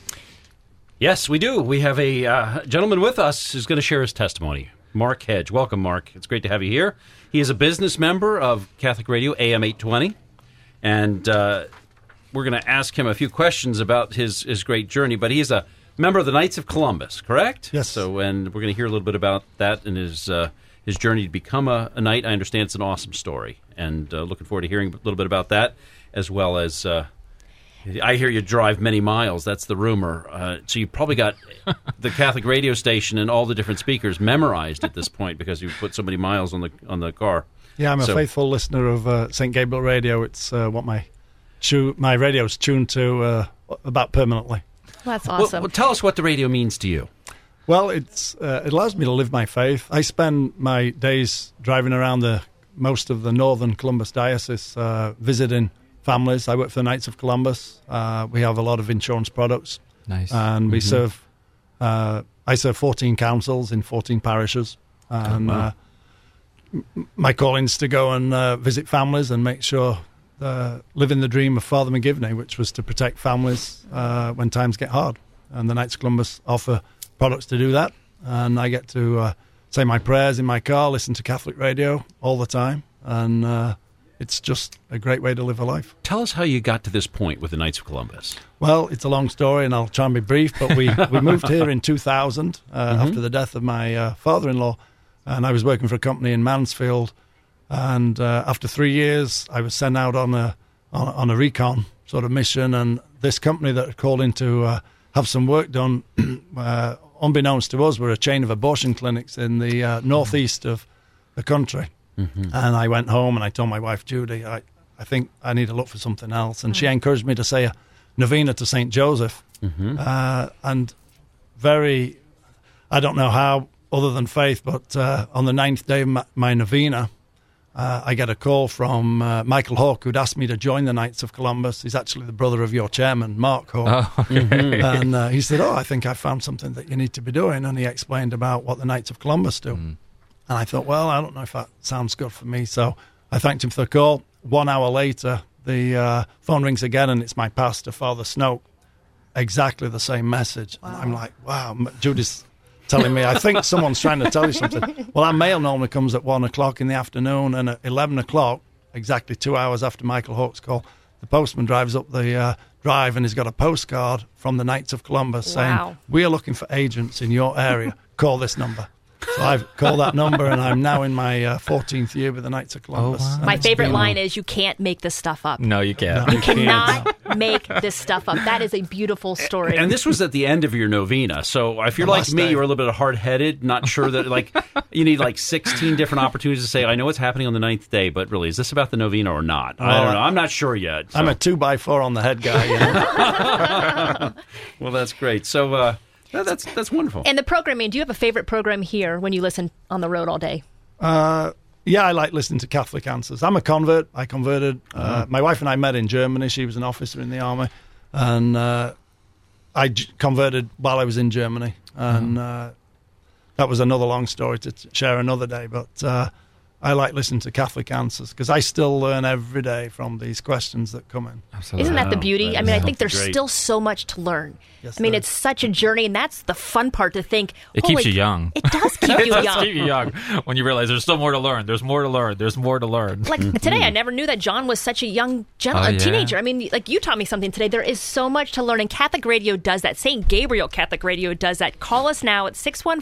Yes, we do. We have a gentleman with us who's going to share his testimony. Mark Hedge. Welcome, Mark. It's great to have you here. He is a business member of Catholic Radio, AM 820, and we're going to ask him a few questions about his great journey, but he's a member of the Knights of Columbus, correct? Yes. So, and we're going to hear a little bit about that and his journey to become a knight. I understand it's an awesome story, and looking forward to hearing a little bit about that, as well as I hear you drive many miles. That's the rumor. So you probably got the Catholic radio station and all the different speakers memorized at this point because you put so many miles on the car. Yeah, I'm a faithful listener of St. Gabriel Radio. It's what my radio's tuned to about permanently. That's awesome. Well, tell us what the radio means to you. Well, it allows me to live my faith. I spend my days driving around the most of the northern Columbus diocese, visiting families. I work for the Knights of Columbus. We have a lot of insurance products. Nice. And we serve, I serve 14 councils in 14 parishes. And my calling is to go and visit families and make sure, living the dream of Father McGivney, which was to protect families when times get hard. And the Knights of Columbus offer products to do that. And I get to say my prayers in my car, listen to Catholic radio all the time. And it's just a great way to live a life. Tell us how you got to this point with the Knights of Columbus. Well, it's a long story, and I'll try and be brief, but we moved here in 2000 after the death of my father-in-law, and I was working for a company in Mansfield, and after 3 years, I was sent out on a recon sort of mission, and this company that had called in to have some work done, unbeknownst to us, were a chain of abortion clinics in the northeast of the country. And I went home and I told my wife, Judy, I think I need to look for something else. And she encouraged me to say a novena to St. Joseph. And I don't know how, other than faith, but on the 9th day of my novena, I get a call from Michael Hawke, who'd asked me to join the Knights of Columbus. He's actually the brother of your chairman, Mark Hawke. Oh, okay. And he said, I think I found something that you need to be doing. And he explained about what the Knights of Columbus do. And I thought, well, I don't know if that sounds good for me. So I thanked him for the call. 1 hour later, the phone rings again, and it's my pastor, Father Snoke. Exactly the same message. Wow. And I'm like, wow, Judy's telling me, I think someone's trying to tell you something. Well, our mail normally comes at 1 o'clock in the afternoon, and at 11 o'clock, exactly 2 hours after Michael Hawke's call, the postman drives up the drive, and he's got a postcard from the Knights of Columbus saying, we are looking for agents in your area. Call this number. So I've called that number, and I'm now in my 14th year with the Knights of Columbus. Oh, wow. My favorite line is, you can't make this stuff up. No, you can't. You cannot make this stuff up. That is a beautiful story. And this was at the end of your novena. So if you're like me, you're a little bit hard-headed, not sure that, like, you need like 16 different opportunities to say, I know what's happening on the 9th day, but really, is this about the novena or not? I don't know. I'm not sure yet. So. I'm a 2x4 on the head guy. You know? Well, that's great. So, that's wonderful. And the programming, do you have a favorite program here when you listen on the road all day? Yeah, I like listening to Catholic Answers. I'm a convert. I converted. My wife and I met in Germany. She was an officer in the army. And I converted while I was in Germany. And that was another long story to share another day. But I like listening to Catholic Answers because I still learn every day from these questions that come in. Absolutely. Isn't that the beauty? I mean, I think there's still so much to learn. Yes, I mean, it's such a journey, and that's the fun part to think. It keeps you young. It does keep you young. It does keep you young when you realize there's still more to learn. There's more to learn. There's more to learn. Like today, I never knew that John was such a young teenager. I mean, like you taught me something today. There is so much to learn, and Catholic Radio does that. St. Gabriel Catholic Radio does that. Call us now at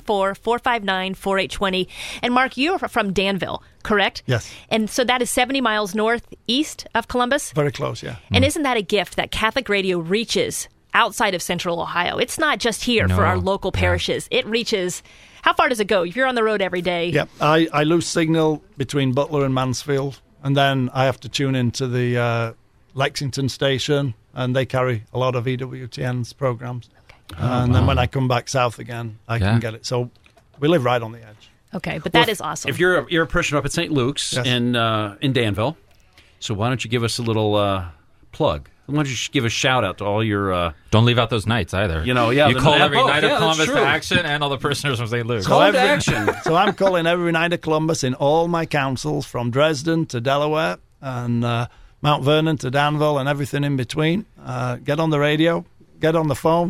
614-459-4820. And Mark, you're from Danville, correct? Yes. And so that is 70 miles northeast of Columbus? Very close, yeah. And isn't that a gift that Catholic Radio reaches outside of Central Ohio? It's not just here for our local parishes. It reaches... How far does it go? If you're on the road every day. Yep. I lose signal between Butler and Mansfield, and then I have to tune into the Lexington station, and they carry a lot of EWTN's programs. Okay. And then when I come back south again, I can get it. So we live right on the edge. Okay, but that is awesome. If you're a parishioner up at St. Luke's in Danville, so why don't you give us a little plug? Why don't you give a shout out to all your... Don't leave out those nights either. You know, you call every night of Columbus to action and all the parishioners from St. Luke's. Call to action. So I'm calling every night of Columbus in all my councils, from Dresden to Delaware and Mount Vernon to Danville and everything in between. Get on the radio, get on the phone,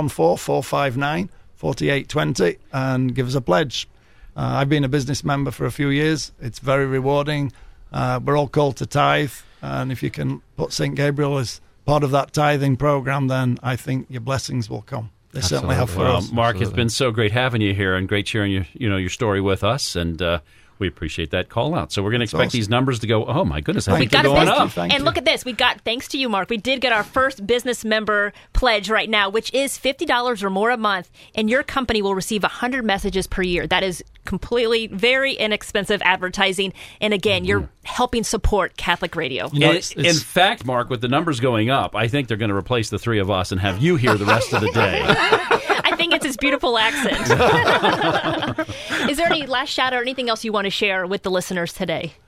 614-459-4820, and give us a pledge. I've been a business member for a few years. It's very rewarding. We're all called to tithe, and if you can put St. Gabriel as part of that tithing program, then I think your blessings will come. They certainly have for us. Mark, it's been so great having you here and great sharing your story with us, and we appreciate that call out. So we're going to expect these numbers to go, oh my goodness, I think they're going up. And look at this. We got, thanks to you, Mark, we did get our first business member pledge right now, which is $50 or more a month, and your company will receive 100 messages per year. That is completely very inexpensive advertising. And again, you're helping support Catholic Radio. You know, in fact, Mark, with the numbers going up, I think they're going to replace the three of us and have you here the rest of the day. I think it's his beautiful accent. Is there any last shout out or anything else you want to share with the listeners today?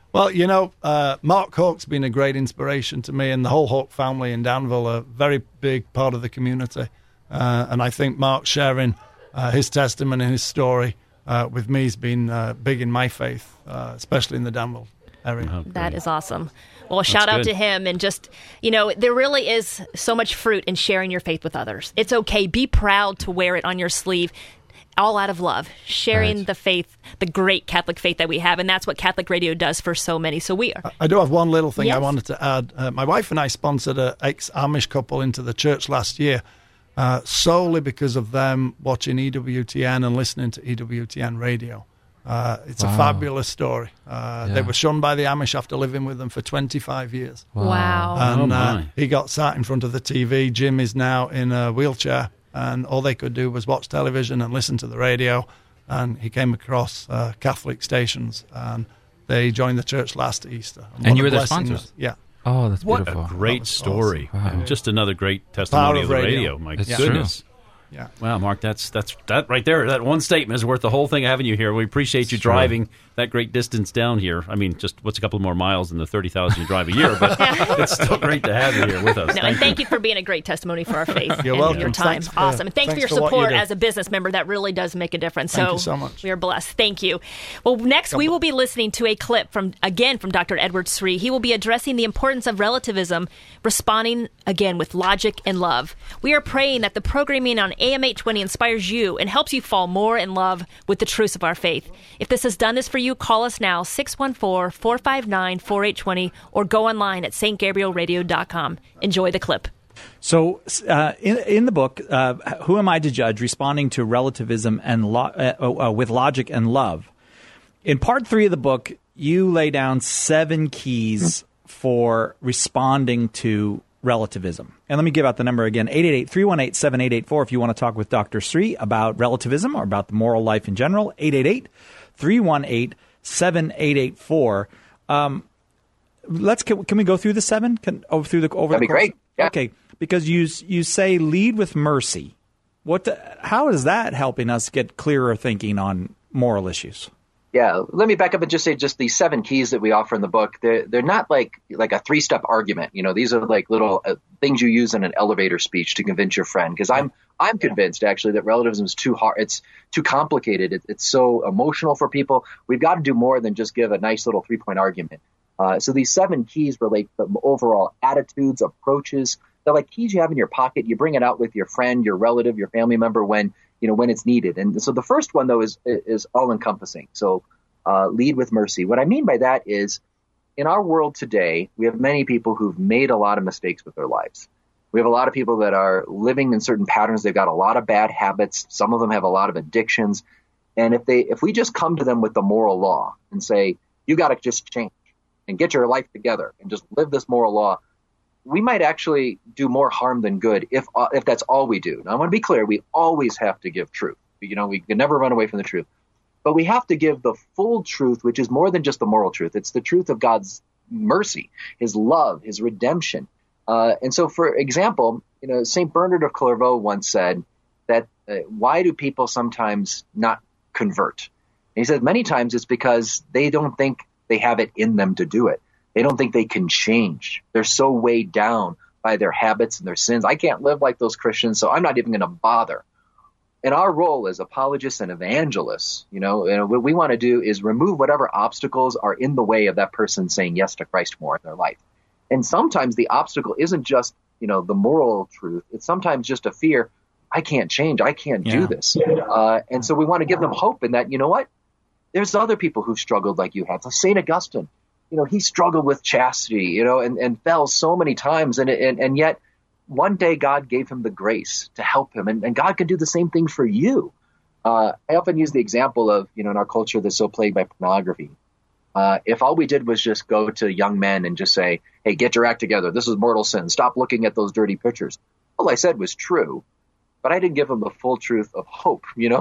Well, Mark Hawk's been a great inspiration to me, and the whole Hawk family in Danville are a very big part of the community. And I think Mark sharing his testimony and his story with me has been big in my faith, especially in the Danville area. That is awesome. Well, shout out to him. And just, there really is so much fruit in sharing your faith with others. It's okay. Be proud to wear it on your sleeve. All out of love, sharing the faith, the great Catholic faith that we have. And that's what Catholic Radio does for so many. So we are. I do have one little thing I wanted to add. My wife and I sponsored an ex-Amish couple into the church last year, solely because of them watching EWTN and listening to EWTN radio. It's a fabulous story. They were shunned by the Amish after living with them for 25 years. Wow. And he got sat in front of the TV. Jim is now in a wheelchair. And all they could do was watch television and listen to the radio. And he came across Catholic stations, and they joined the church last Easter. And you were their sponsors? Yeah. Oh, that's what beautiful. What a great story. Awesome. And just another great testimony of the radio. My goodness. Yeah. Wow, Mark, that's that right there. That one statement is worth the whole thing having you here. We appreciate you driving that great distance down here. I mean, just what's a couple more miles than the 30,000 you drive a year, but it's still great to have you here with us. And thank you for being a great testimony for our faith. You're welcome. Your time. Awesome. And thanks for your support as a business member. That really does make a difference. Thank you so much. We are blessed. Thank you. Well, next we will be listening to a clip from Dr. Edward Sri. He will be addressing the importance of relativism, responding again with logic and love. We are praying that the programming on AM 820 inspires you and helps you fall more in love with the truths of our faith. If this has done this for you, call us now, 614-459-4820, or go online at stgabrielradio.com. Enjoy the clip. So in the book, Who Am I to Judge? Responding to Relativism and with Logic and Love. In part 3 of the book, you lay down 7 keys for responding to relativism. And let me give out the number again, 888-318-7884 if you want to talk with Dr. Sri about relativism or about the moral life in general, 888-318-7884. Can we go through the 7? That'd be great. Yeah. Okay, because you say lead with mercy. How is that helping us get clearer thinking on moral issues? Yeah, let me back up and just say just these 7 keys that we offer in the book. They're not like a 3-step argument. These are like little things you use in an elevator speech to convince your friend. Because I'm convinced actually that relativism is too hard. It's too complicated. It's so emotional for people. We've got to do more than just give a nice little 3-point argument. So these 7 keys relate to overall attitudes, approaches. They're like keys you have in your pocket. You bring it out with your friend, your relative, your family member when it's needed. And so the first one, though, is all-encompassing. So lead with mercy. What I mean by that is in our world today, we have many people who've made a lot of mistakes with their lives. We have a lot of people that are living in certain patterns. They've got a lot of bad habits. Some of them have a lot of addictions. And if we just come to them with the moral law and say, you got to just change and get your life together and just live this moral law, we might actually do more harm than good if that's all we do. Now, I want to be clear. We always have to give truth. We can never run away from the truth. But we have to give the full truth, which is more than just the moral truth. It's the truth of God's mercy, his love, his redemption. And so, for example, St. Bernard of Clairvaux once said that why do people sometimes not convert? And he said many times it's because they don't think they have it in them to do it. They don't think they can change. They're so weighed down by their habits and their sins. I can't live like those Christians, so I'm not even going to bother. And our role as apologists and evangelists, what we want to do is remove whatever obstacles are in the way of that person saying yes to Christ more in their life. And sometimes the obstacle isn't just, the moral truth. It's sometimes just a fear. I can't change. I can't do this. And so we want to give them hope in that, there's other people who've struggled like you have. So St. Augustine, he struggled with chastity, and fell so many times. And yet one day God gave him the grace to help him. And God can do the same thing for you. I often use the example of, in our culture that's so plagued by pornography. If all we did was just go to young men and just say, hey, get your act together. This is mortal sin. Stop looking at those dirty pictures. All I said was true, but I didn't give them the full truth of hope,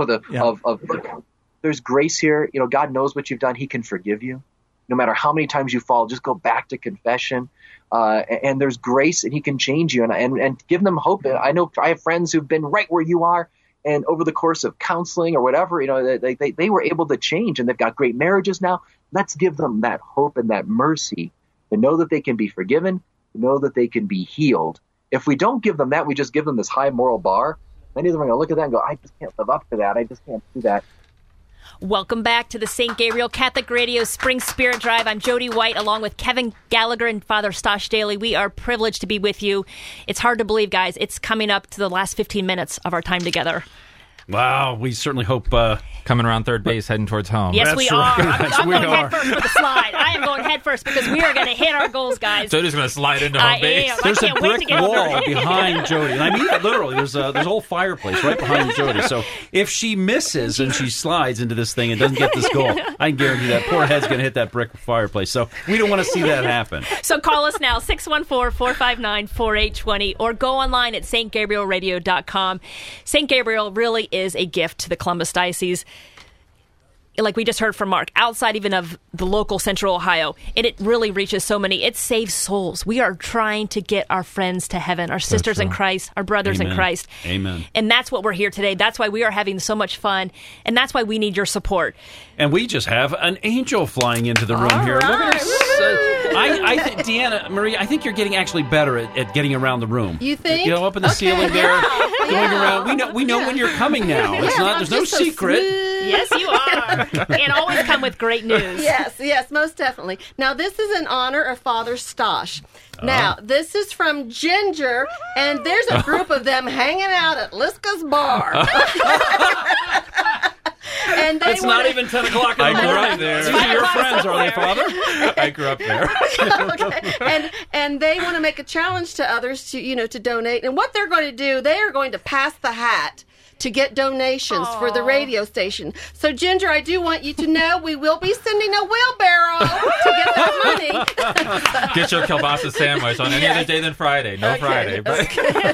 there's grace here. God knows what you've done. He can forgive you. No matter how many times you fall, just go back to confession. And there's grace, and he can change you and give them hope. I know I have friends who've been right where you are, And over the course of counseling or whatever, they were able to change, and they've got great marriages now. Let's give them that hope and that mercy to know that they can be forgiven, to know that they can be healed. If we don't give them that, we just give them this high moral bar. Many of them are going to look at that and go, I just can't live up to that. I just can't do that. Welcome back to the St. Gabriel Catholic Radio Spring Spirit Drive. I'm Jody White, along with Kevin Gallagher and Father Stosh Daly. We are privileged to be with you. It's hard to believe, guys. It's coming up to the last 15 minutes of our time together. Wow, we certainly hope... coming around third base, heading towards home. Yes, we are. I'm going head first with the slide. I am going head first because we are going to hit our goals, guys. Jody's going to slide into home base. There's a brick wall behind Jody. And I mean that literally. There's a whole fireplace right behind Jody. So if she misses and she slides into this thing and doesn't get this goal, I can guarantee that poor head's going to hit that brick fireplace. So we don't want to see that happen. So call us now, 614-459-4820, or go online at stgabrielradio.com. St. Gabriel really is a gift to the Columbus Diocese. Like we just heard from Mark, outside even of the local Central Ohio, and it really reaches so many. It saves souls. We are trying to get our friends to heaven, our sisters in Christ, our brothers in Christ. Amen. And that's what we're here today. That's why we are having so much fun, and that's why we need your support. And we just have an angel flying into the room here. Look at us. I think, Deanna, Marie, I think you're getting actually better at getting around the room. You think? Up in the ceiling there, going around. We know when you're coming now. It's not. There's no secret. Yes, you are. And always come with great news. Yes, most definitely. Now, this is in honor of Father Stosh. Now, this is from Ginger, and there's a group of them hanging out at Liska's bar. And it's not even 10 o'clock in the morning. I grew up there. These are your friends, are they, Father? I grew up there. Okay. And they want to make a challenge to others to donate. And what they're going to do, they are going to pass the hat to get donations for the radio station. So, Ginger, I do want you to know we will be sending a wheelbarrow to get that money. Get your kielbasa sandwich on any other day than Friday. No Friday. But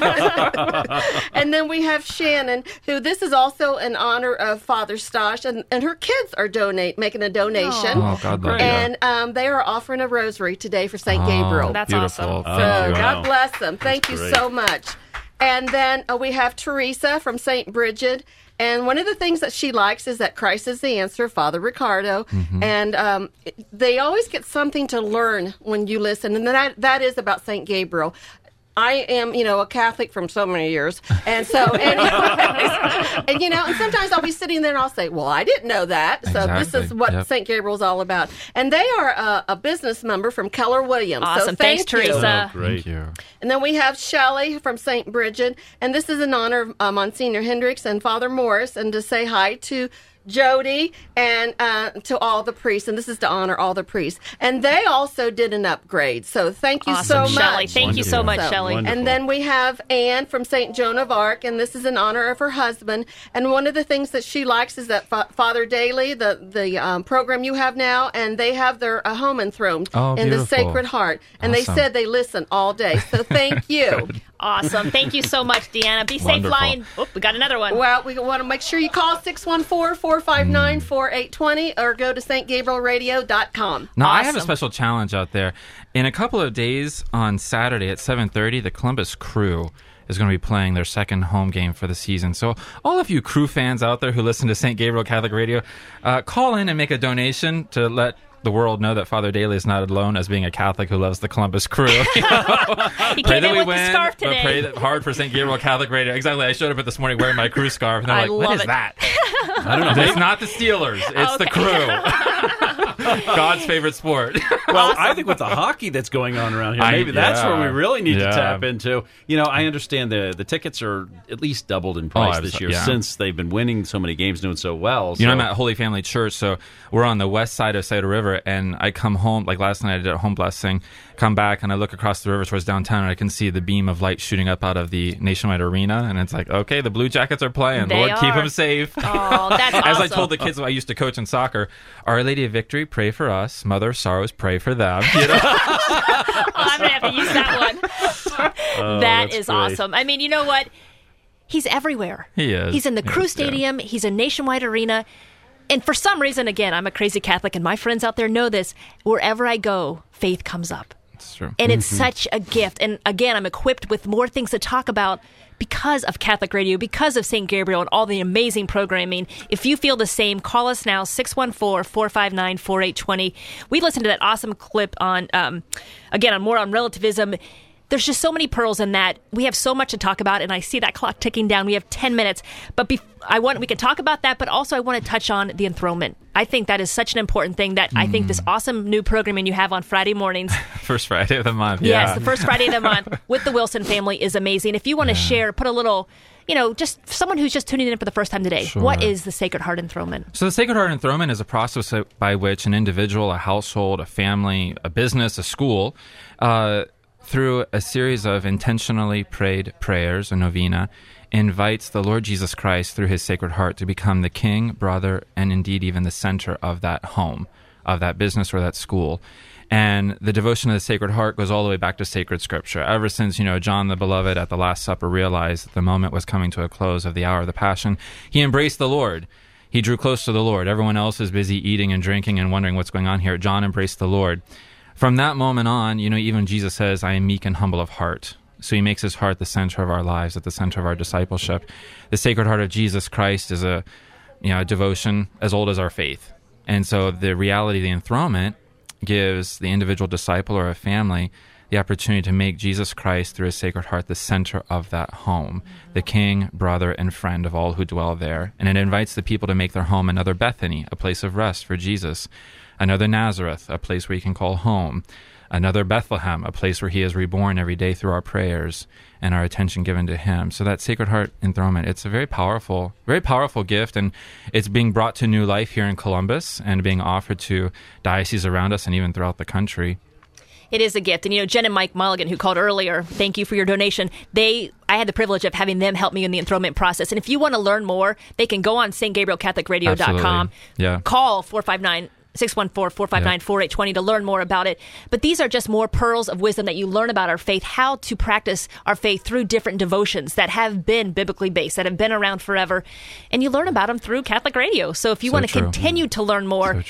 And then we have Shannon, who this is also in honor of Father Stosh, and her kids are making a donation. Oh, God bless you. And they are offering a rosary today for St. Gabriel. That's beautiful. awesome. So God bless them. Thank you so much. And then we have Teresa from St. Bridget. And one of the things that she likes is that Christ is the answer, Father Ricardo. Mm-hmm. And they always get something to learn when you listen. And that is about St. Gabriel. I am, a Catholic from so many years. And so, and sometimes I'll be sitting there and I'll say, well, I didn't know that. So This is what St. Gabriel's all about. And they are a business member from Keller Williams. Awesome. So Thanks, Teresa. Oh, great. Thank you. And then we have Shelley from St. Bridget. And this is in honor of Monsignor Hendricks and Father Morris. And to say hi to Jody and to all the priests, and this is to honor all the priests. And they also did an upgrade, so thank you so much. Shelley. Thank you so much, Shelley. And then we have Anne from St. Joan of Arc, and this is in honor of her husband. And one of the things that she likes is that Father Daly, the program you have now, and they have their home enthroned in the Sacred Heart. And they said they listen all day, so thank you. Awesome. Thank you so much, Deanna. Be safe flying. Oh, we got another one. Well, we want to make sure you call 614-459-4820 or go to stgabrielradio.com. Now, I have a special challenge out there. In a couple of days on Saturday at 7:30, the Columbus Crew is going to be playing their second home game for the season. So all of you Crew fans out there who listen to St. Gabriel Catholic Radio, call in and make a donation to let the world know that Father Daly is not alone as being a Catholic who loves the Columbus Crew. He pray came that in we with win, the scarf today. but pray hard for St. Gabriel Catholic Radio. Exactly. I showed up this morning wearing my Crew scarf, and they're like, what is that? I don't know. It's not the Steelers. It's the Crew. God's favorite sport. Well, I think with the hockey that's going on around here, maybe that's where we really need to tap into. I understand the tickets are at least doubled in price this year since they've been winning so many games, doing so well. I'm at Holy Family Church, so we're on the west side of Cider River, and I come home, like last night I did a home blessing, come back, and I look across the river towards downtown, and I can see the beam of light shooting up out of the Nationwide Arena, and it's like, okay, the Blue Jackets are playing. Lord, keep them safe. Oh, that's awesome. As I told the kids I used to coach in soccer, Our Lady of Victory, pray for us. Mother of Sorrows, pray for them. I'm going to have to use that one. That is great. awesome. I mean, you know what? He's everywhere. He is. He's in the Crew Stadium. Yeah. He's in Nationwide Arena. And for some reason, again, I'm a crazy Catholic, and my friends out there know this. Wherever I go, faith comes up. It's true. And it's such a gift. And again, I'm equipped with more things to talk about because of Catholic Radio, because of St. Gabriel and all the amazing programming. If you feel the same, call us now, 614-459-4820. We listened to that awesome clip on, again, on relativism. There's just so many pearls in that. We have so much to talk about, and I see that clock ticking down. We have 10 minutes. But we can talk about that, but also I want to touch on the enthronement. I think that is such an important thing that I think this awesome new programming you have on Friday mornings. First Friday of the month. Yes, the first Friday of the month with the Wilson family is amazing. If you want to share, put a little, just someone who's just tuning in for the first time today. Sure. What is the Sacred Heart Enthronement? So the Sacred Heart Enthronement is a process by which an individual, a household, a family, a business, a school, through a series of intentionally prayed prayers, a novena, invites the Lord Jesus Christ through his Sacred Heart to become the king, brother, and indeed even the center of that home, of that business or that school. And the devotion of the Sacred Heart goes all the way back to sacred Scripture. Ever since, John the Beloved at the Last Supper realized that the moment was coming to a close of the hour of the Passion, he embraced the Lord. He drew close to the Lord. Everyone else is busy eating and drinking and wondering what's going on here. John embraced the Lord. From that moment on, even Jesus says, I am meek and humble of heart. So he makes his heart the center of our lives, at the center of our discipleship. The Sacred Heart of Jesus Christ is a devotion as old as our faith. And so the reality of the enthronement gives the individual disciple or a family the opportunity to make Jesus Christ through his Sacred Heart the center of that home, the king, brother, and friend of all who dwell there. And it invites the people to make their home another Bethany, a place of rest for Jesus, another Nazareth, a place where he can call home, another Bethlehem, a place where he is reborn every day through our prayers and our attention given to him. So that Sacred Heart Enthronement, it's a very powerful gift, and it's being brought to new life here in Columbus and being offered to dioceses around us and even throughout the country. It is a gift. And, Jen and Mike Mulligan, who called earlier, thank you for your donation. I had the privilege of having them help me in the enthronement process. And if you want to learn more, they can go on stgabrielcatholicradio.com. Yeah. Call 614-459-4820 to learn more about it. But these are just more pearls of wisdom that you learn about our faith, how to practice our faith through different devotions that have been biblically based, that have been around forever. And you learn about them through Catholic Radio. So if you want to continue to learn more,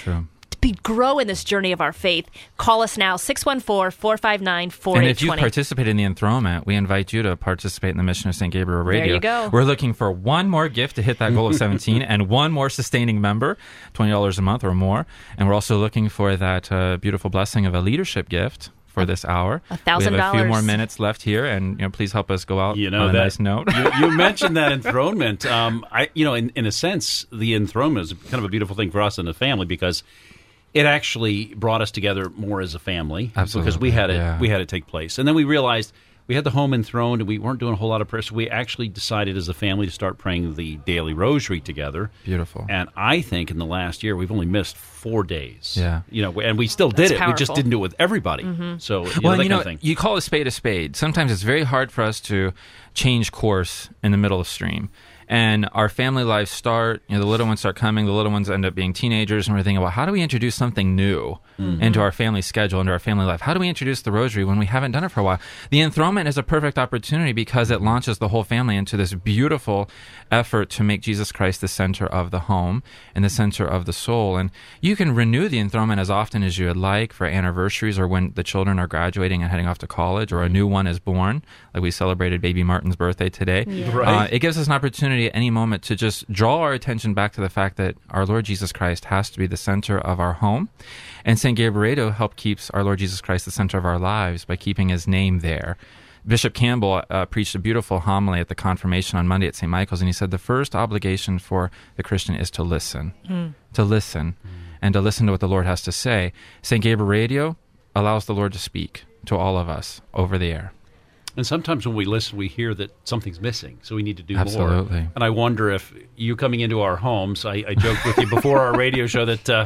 grow in this journey of our faith, call us now, 614-459-4820. And if you participate in the enthronement, we invite you to participate in the mission of St. Gabriel Radio. There you go. We're looking for one more gift to hit that goal of 17 and one more sustaining member, $20 a month or more. And we're also looking for that beautiful blessing of a leadership gift for this hour. $1,000. We have a few more minutes left here, and please help us go out on a nice note. you mentioned that enthronement. In a sense, the enthronement is kind of a beautiful thing for us in the family because it actually brought us together more as a family. Absolutely. Because we had it take place. And then we realized we had the home enthroned and we weren't doing a whole lot of prayer. So we actually decided as a family to start praying the daily rosary together. Beautiful. And I think in the last year we've only missed 4 days. Yeah. And we still did it. Powerful. We just didn't do it with everybody. Mm-hmm. So, that kind of thing. You call a spade a spade. Sometimes it's very hard for us to change course in the middle of stream. And our family lives start, the little ones start coming, the little ones end up being teenagers, and we're thinking, well, how do we introduce something new into our family schedule, into our family life? How do we introduce the rosary when we haven't done it for a while? The enthronement is a perfect opportunity because it launches the whole family into this beautiful effort to make Jesus Christ the center of the home and the center of the soul. And you can renew the enthronement as often as you would like for anniversaries or when the children are graduating and heading off to college or a new one is born, like we celebrated baby Martin's birthday today. Yeah. Right. It gives us an opportunity at any moment to just draw our attention back to the fact that our Lord Jesus Christ has to be the center of our home. And St. Gabriel Radio helped keeps our Lord Jesus Christ the center of our lives by keeping his name there. Bishop Campbell preached a beautiful homily at the confirmation on Monday at St. Michael's, and he said the first obligation for the Christian is to listen, and to listen to what the Lord has to say. St. Gabriel Radio allows the Lord to speak to all of us over the air. And sometimes when we listen, we hear that something's missing, so we need to do Absolutely. more. And I wonder if you coming into our homes, I joked with you before our radio show that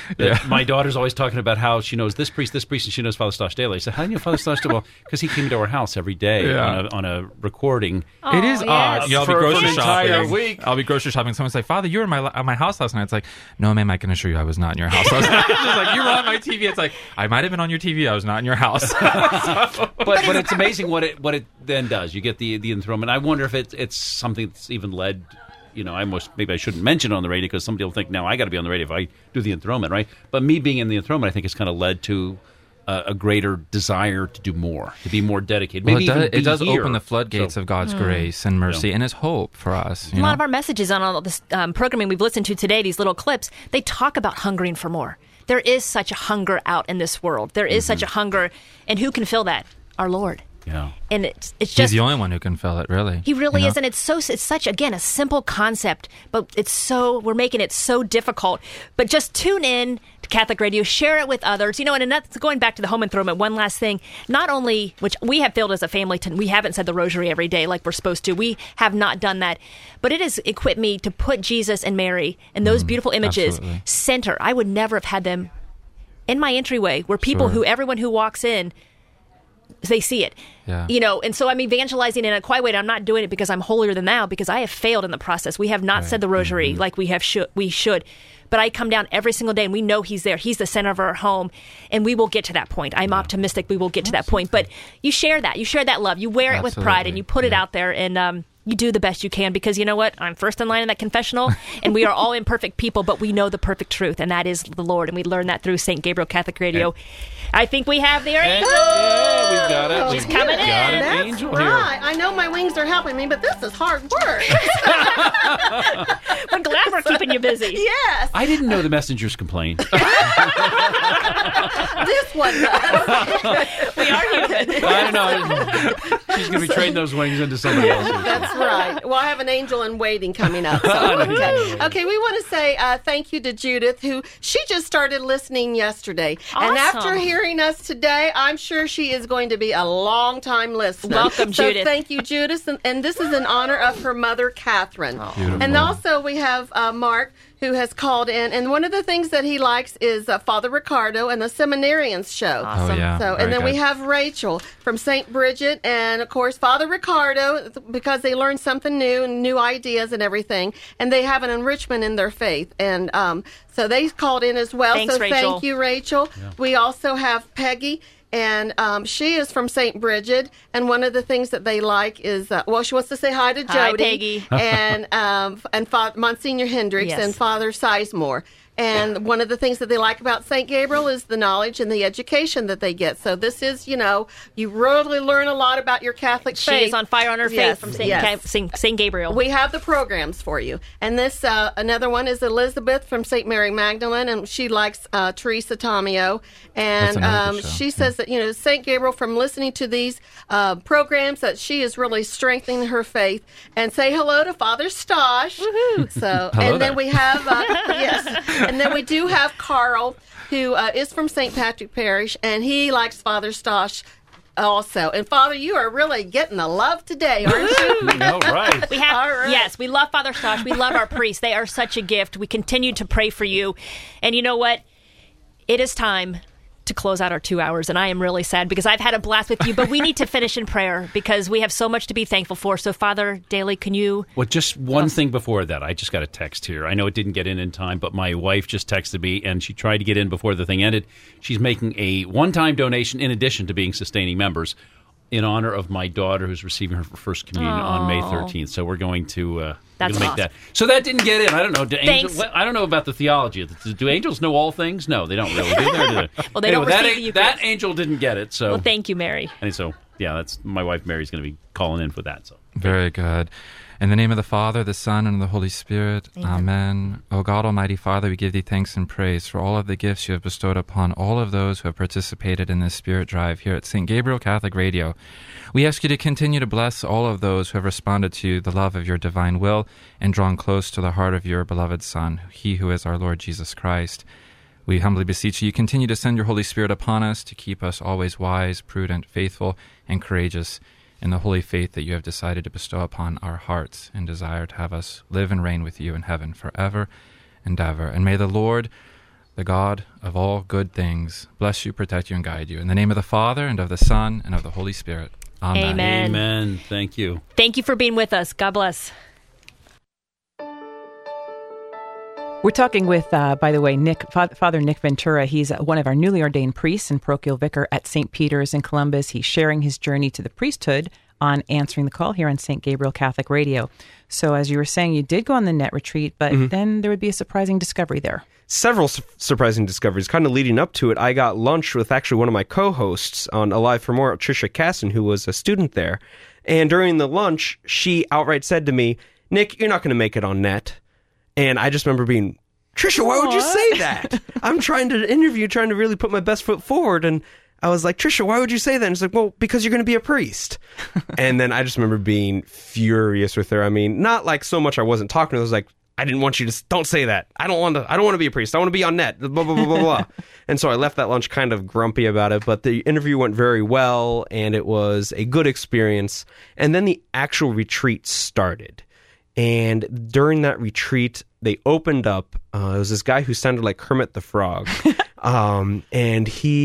my daughter's always talking about how she knows this priest, and she knows Father Stosh Daly. I said, how do you know Father Stosh Daly? Well, because he came to our house every day on a recording. It is odd. I'll be grocery shopping. Week. I'll be grocery shopping. Someone say, Father, you were at my house last night. It's like, no, ma'am, I can assure you I was not in your house last night. It's just like, you were on my TV. It's like, I might have been on your TV. I was not in your house. But it's amazing what it then does. You get the enthronement. I wonder if it's something that's even led. Maybe I shouldn't mention it on the radio because somebody will think, now I got to be on the radio if I do the enthronement, right? But me being in the enthronement, I think it's kind of led to a greater desire to do more, to be more dedicated. Maybe it does here. open the floodgates of God's grace and mercy and His hope for us. A lot of our messages on all this programming we've listened to today, these little clips, they talk about hungering for more. There is such a hunger out in this world. There is such a hunger, and who can fill that? Our Lord. Yeah. And it's just He's the only one who can fill it, really. He really is, and it's such again a simple concept, but we're making it so difficult. But just tune in to Catholic Radio, share it with others, and that's going back to the home enthronement. One last thing, not only which we have failed as a family, we haven't said the Rosary every day like we're supposed to. We have not done that, but it has equipped me to put Jesus and Mary and those beautiful images center. I would never have had them in my entryway, where people everyone who walks in, they see it. Yeah. And so I'm evangelizing in a quiet way. I'm not doing it because I'm holier than thou, because I have failed in the process. We have not said the Rosary like we should. But I come down every single day, and we know He's there. He's the center of our home, and we will get to that point. I'm optimistic we will get to that point. But you share that. You share that love. You wear it with pride, and you put it out there, and you do the best you can, because you know what? I'm first in line in that confessional, and we are all imperfect people, but we know the perfect truth, and that is the Lord, and we learn that through St. Gabriel Catholic Radio. I think we have the angel. Yeah, we've got it. She's coming in. That's angel right. here. I know my wings are helping me, but this is hard work. We're glad we're keeping you busy. Yes. I didn't know the messengers complained. This one does. We are human. I don't know. She's going to be trading those wings into somebody else's. That's right. Well, I have an angel in waiting coming up. So, okay, we want to say thank you to Judith, who she just started listening yesterday. Awesome. And after hearing us today, I'm sure she is going to be a long-time listener. Welcome, Judith. Thank you, Judith. And this is in honor of her mother, Catherine. And also we have Mark, who has called in, and one of the things that he likes is Father Ricardo and the Seminarians show. Awesome. Oh, yeah. So, and then we have Rachel from St. Bridget, and of course Father Ricardo, because they learn something new and new ideas and everything, and they have an enrichment in their faith, and so they called in as well. Thanks, so Rachel. thank you, Rachel. Yeah. We also have Peggy. And she is from St. Bridget, and one of the things that they like is, she wants to say hi to Jody. Hi, Peggy. And Monsignor Hendricks and Father Sizemore. And one of the things that they like about St. Gabriel is the knowledge and the education that they get. So this is, you really learn a lot about your Catholic faith. She is on fire on her faith from St. Gabriel. We have the programs for you. And this, another one is Elizabeth from St. Mary Magdalene, and she likes Teresa Tomeo. And she says that, St. Gabriel, from listening to these programs, that she is really strengthening her faith. And say hello to Father Stosh. Woohoo! So, and then we have, and then we do have Carl, who is from St. Patrick Parish, and he likes Father Stosh also. And Father, you are really getting the love today, aren't you? No, right. We have, yes, we love Father Stosh. We love our priests. They are such a gift. We continue to pray for you. And you know what? It is time to close out our 2 hours, and I am really sad because I've had a blast with you, but we need to finish in prayer because we have so much to be thankful for. So, Father Daly, can you... Well, just one thing before that. I just got a text here. I know it didn't get in time, but my wife just texted me, and she tried to get in before the thing ended. She's making a one-time donation in addition to being sustaining members in honor of my daughter who's receiving her first communion on May 13th. So we're going to... That's make awesome. that. So that didn't get in. I don't know. I don't know about the theology. Do angels know all things? No, they don't really. Do they? Well, they don't receive the Eucharist. That angel didn't get it. So well, thank you, Mary. And so, that's my wife. Mary's going to be calling in for that. So very good. In the name of the Father, the Son, and the Holy Spirit. Amen. O God, Almighty Father, we give thee thanks and praise for all of the gifts you have bestowed upon all of those who have participated in this Spirit Drive here at St. Gabriel Catholic Radio. We ask you to continue to bless all of those who have responded to the love of your divine will and drawn close to the heart of your beloved Son, he who is our Lord Jesus Christ. We humbly beseech you, continue to send your Holy Spirit upon us to keep us always wise, prudent, faithful, and courageous in the holy faith that you have decided to bestow upon our hearts and desire to have us live and reign with you in heaven forever and ever. And may the Lord, the God of all good things, bless you, protect you, and guide you. In the name of the Father, and of the Son, and of the Holy Spirit. Amen. Amen. Amen. Thank you. Thank you for being with us. God bless. We're talking with, by the way, Father Nick Ventura. He's one of our newly ordained priests and parochial vicar at St. Peter's in Columbus. He's sharing his journey to the priesthood on Answering the Call here on St. Gabriel Catholic Radio. So as you were saying, you did go on the net retreat, but then there would be a surprising discovery there. Several surprising discoveries. Kind of leading up to it, I got lunch with actually one of my co-hosts on Alive for More, Tricia Casson, who was a student there. And during the lunch, she outright said to me, "Nick, you're not going to make it on net." And I just remember being, "Tricia, why would you say that? I'm trying to interview, trying to really put my best foot forward." And I was like, "Tricia, why would you say that?" And she's like, "Well, because you're going to be a priest." And then I just remember being furious with her. I mean, not like so much I wasn't talking to her. I was like, "I didn't want you to, don't say that. I don't want to be a priest. I want to be on net, blah, blah, blah, blah, blah." And so I left that lunch kind of grumpy about it, but the interview went very well, and it was a good experience. And then the actual retreat started. And during that retreat, they opened up, it was this guy who sounded like Kermit the Frog. And he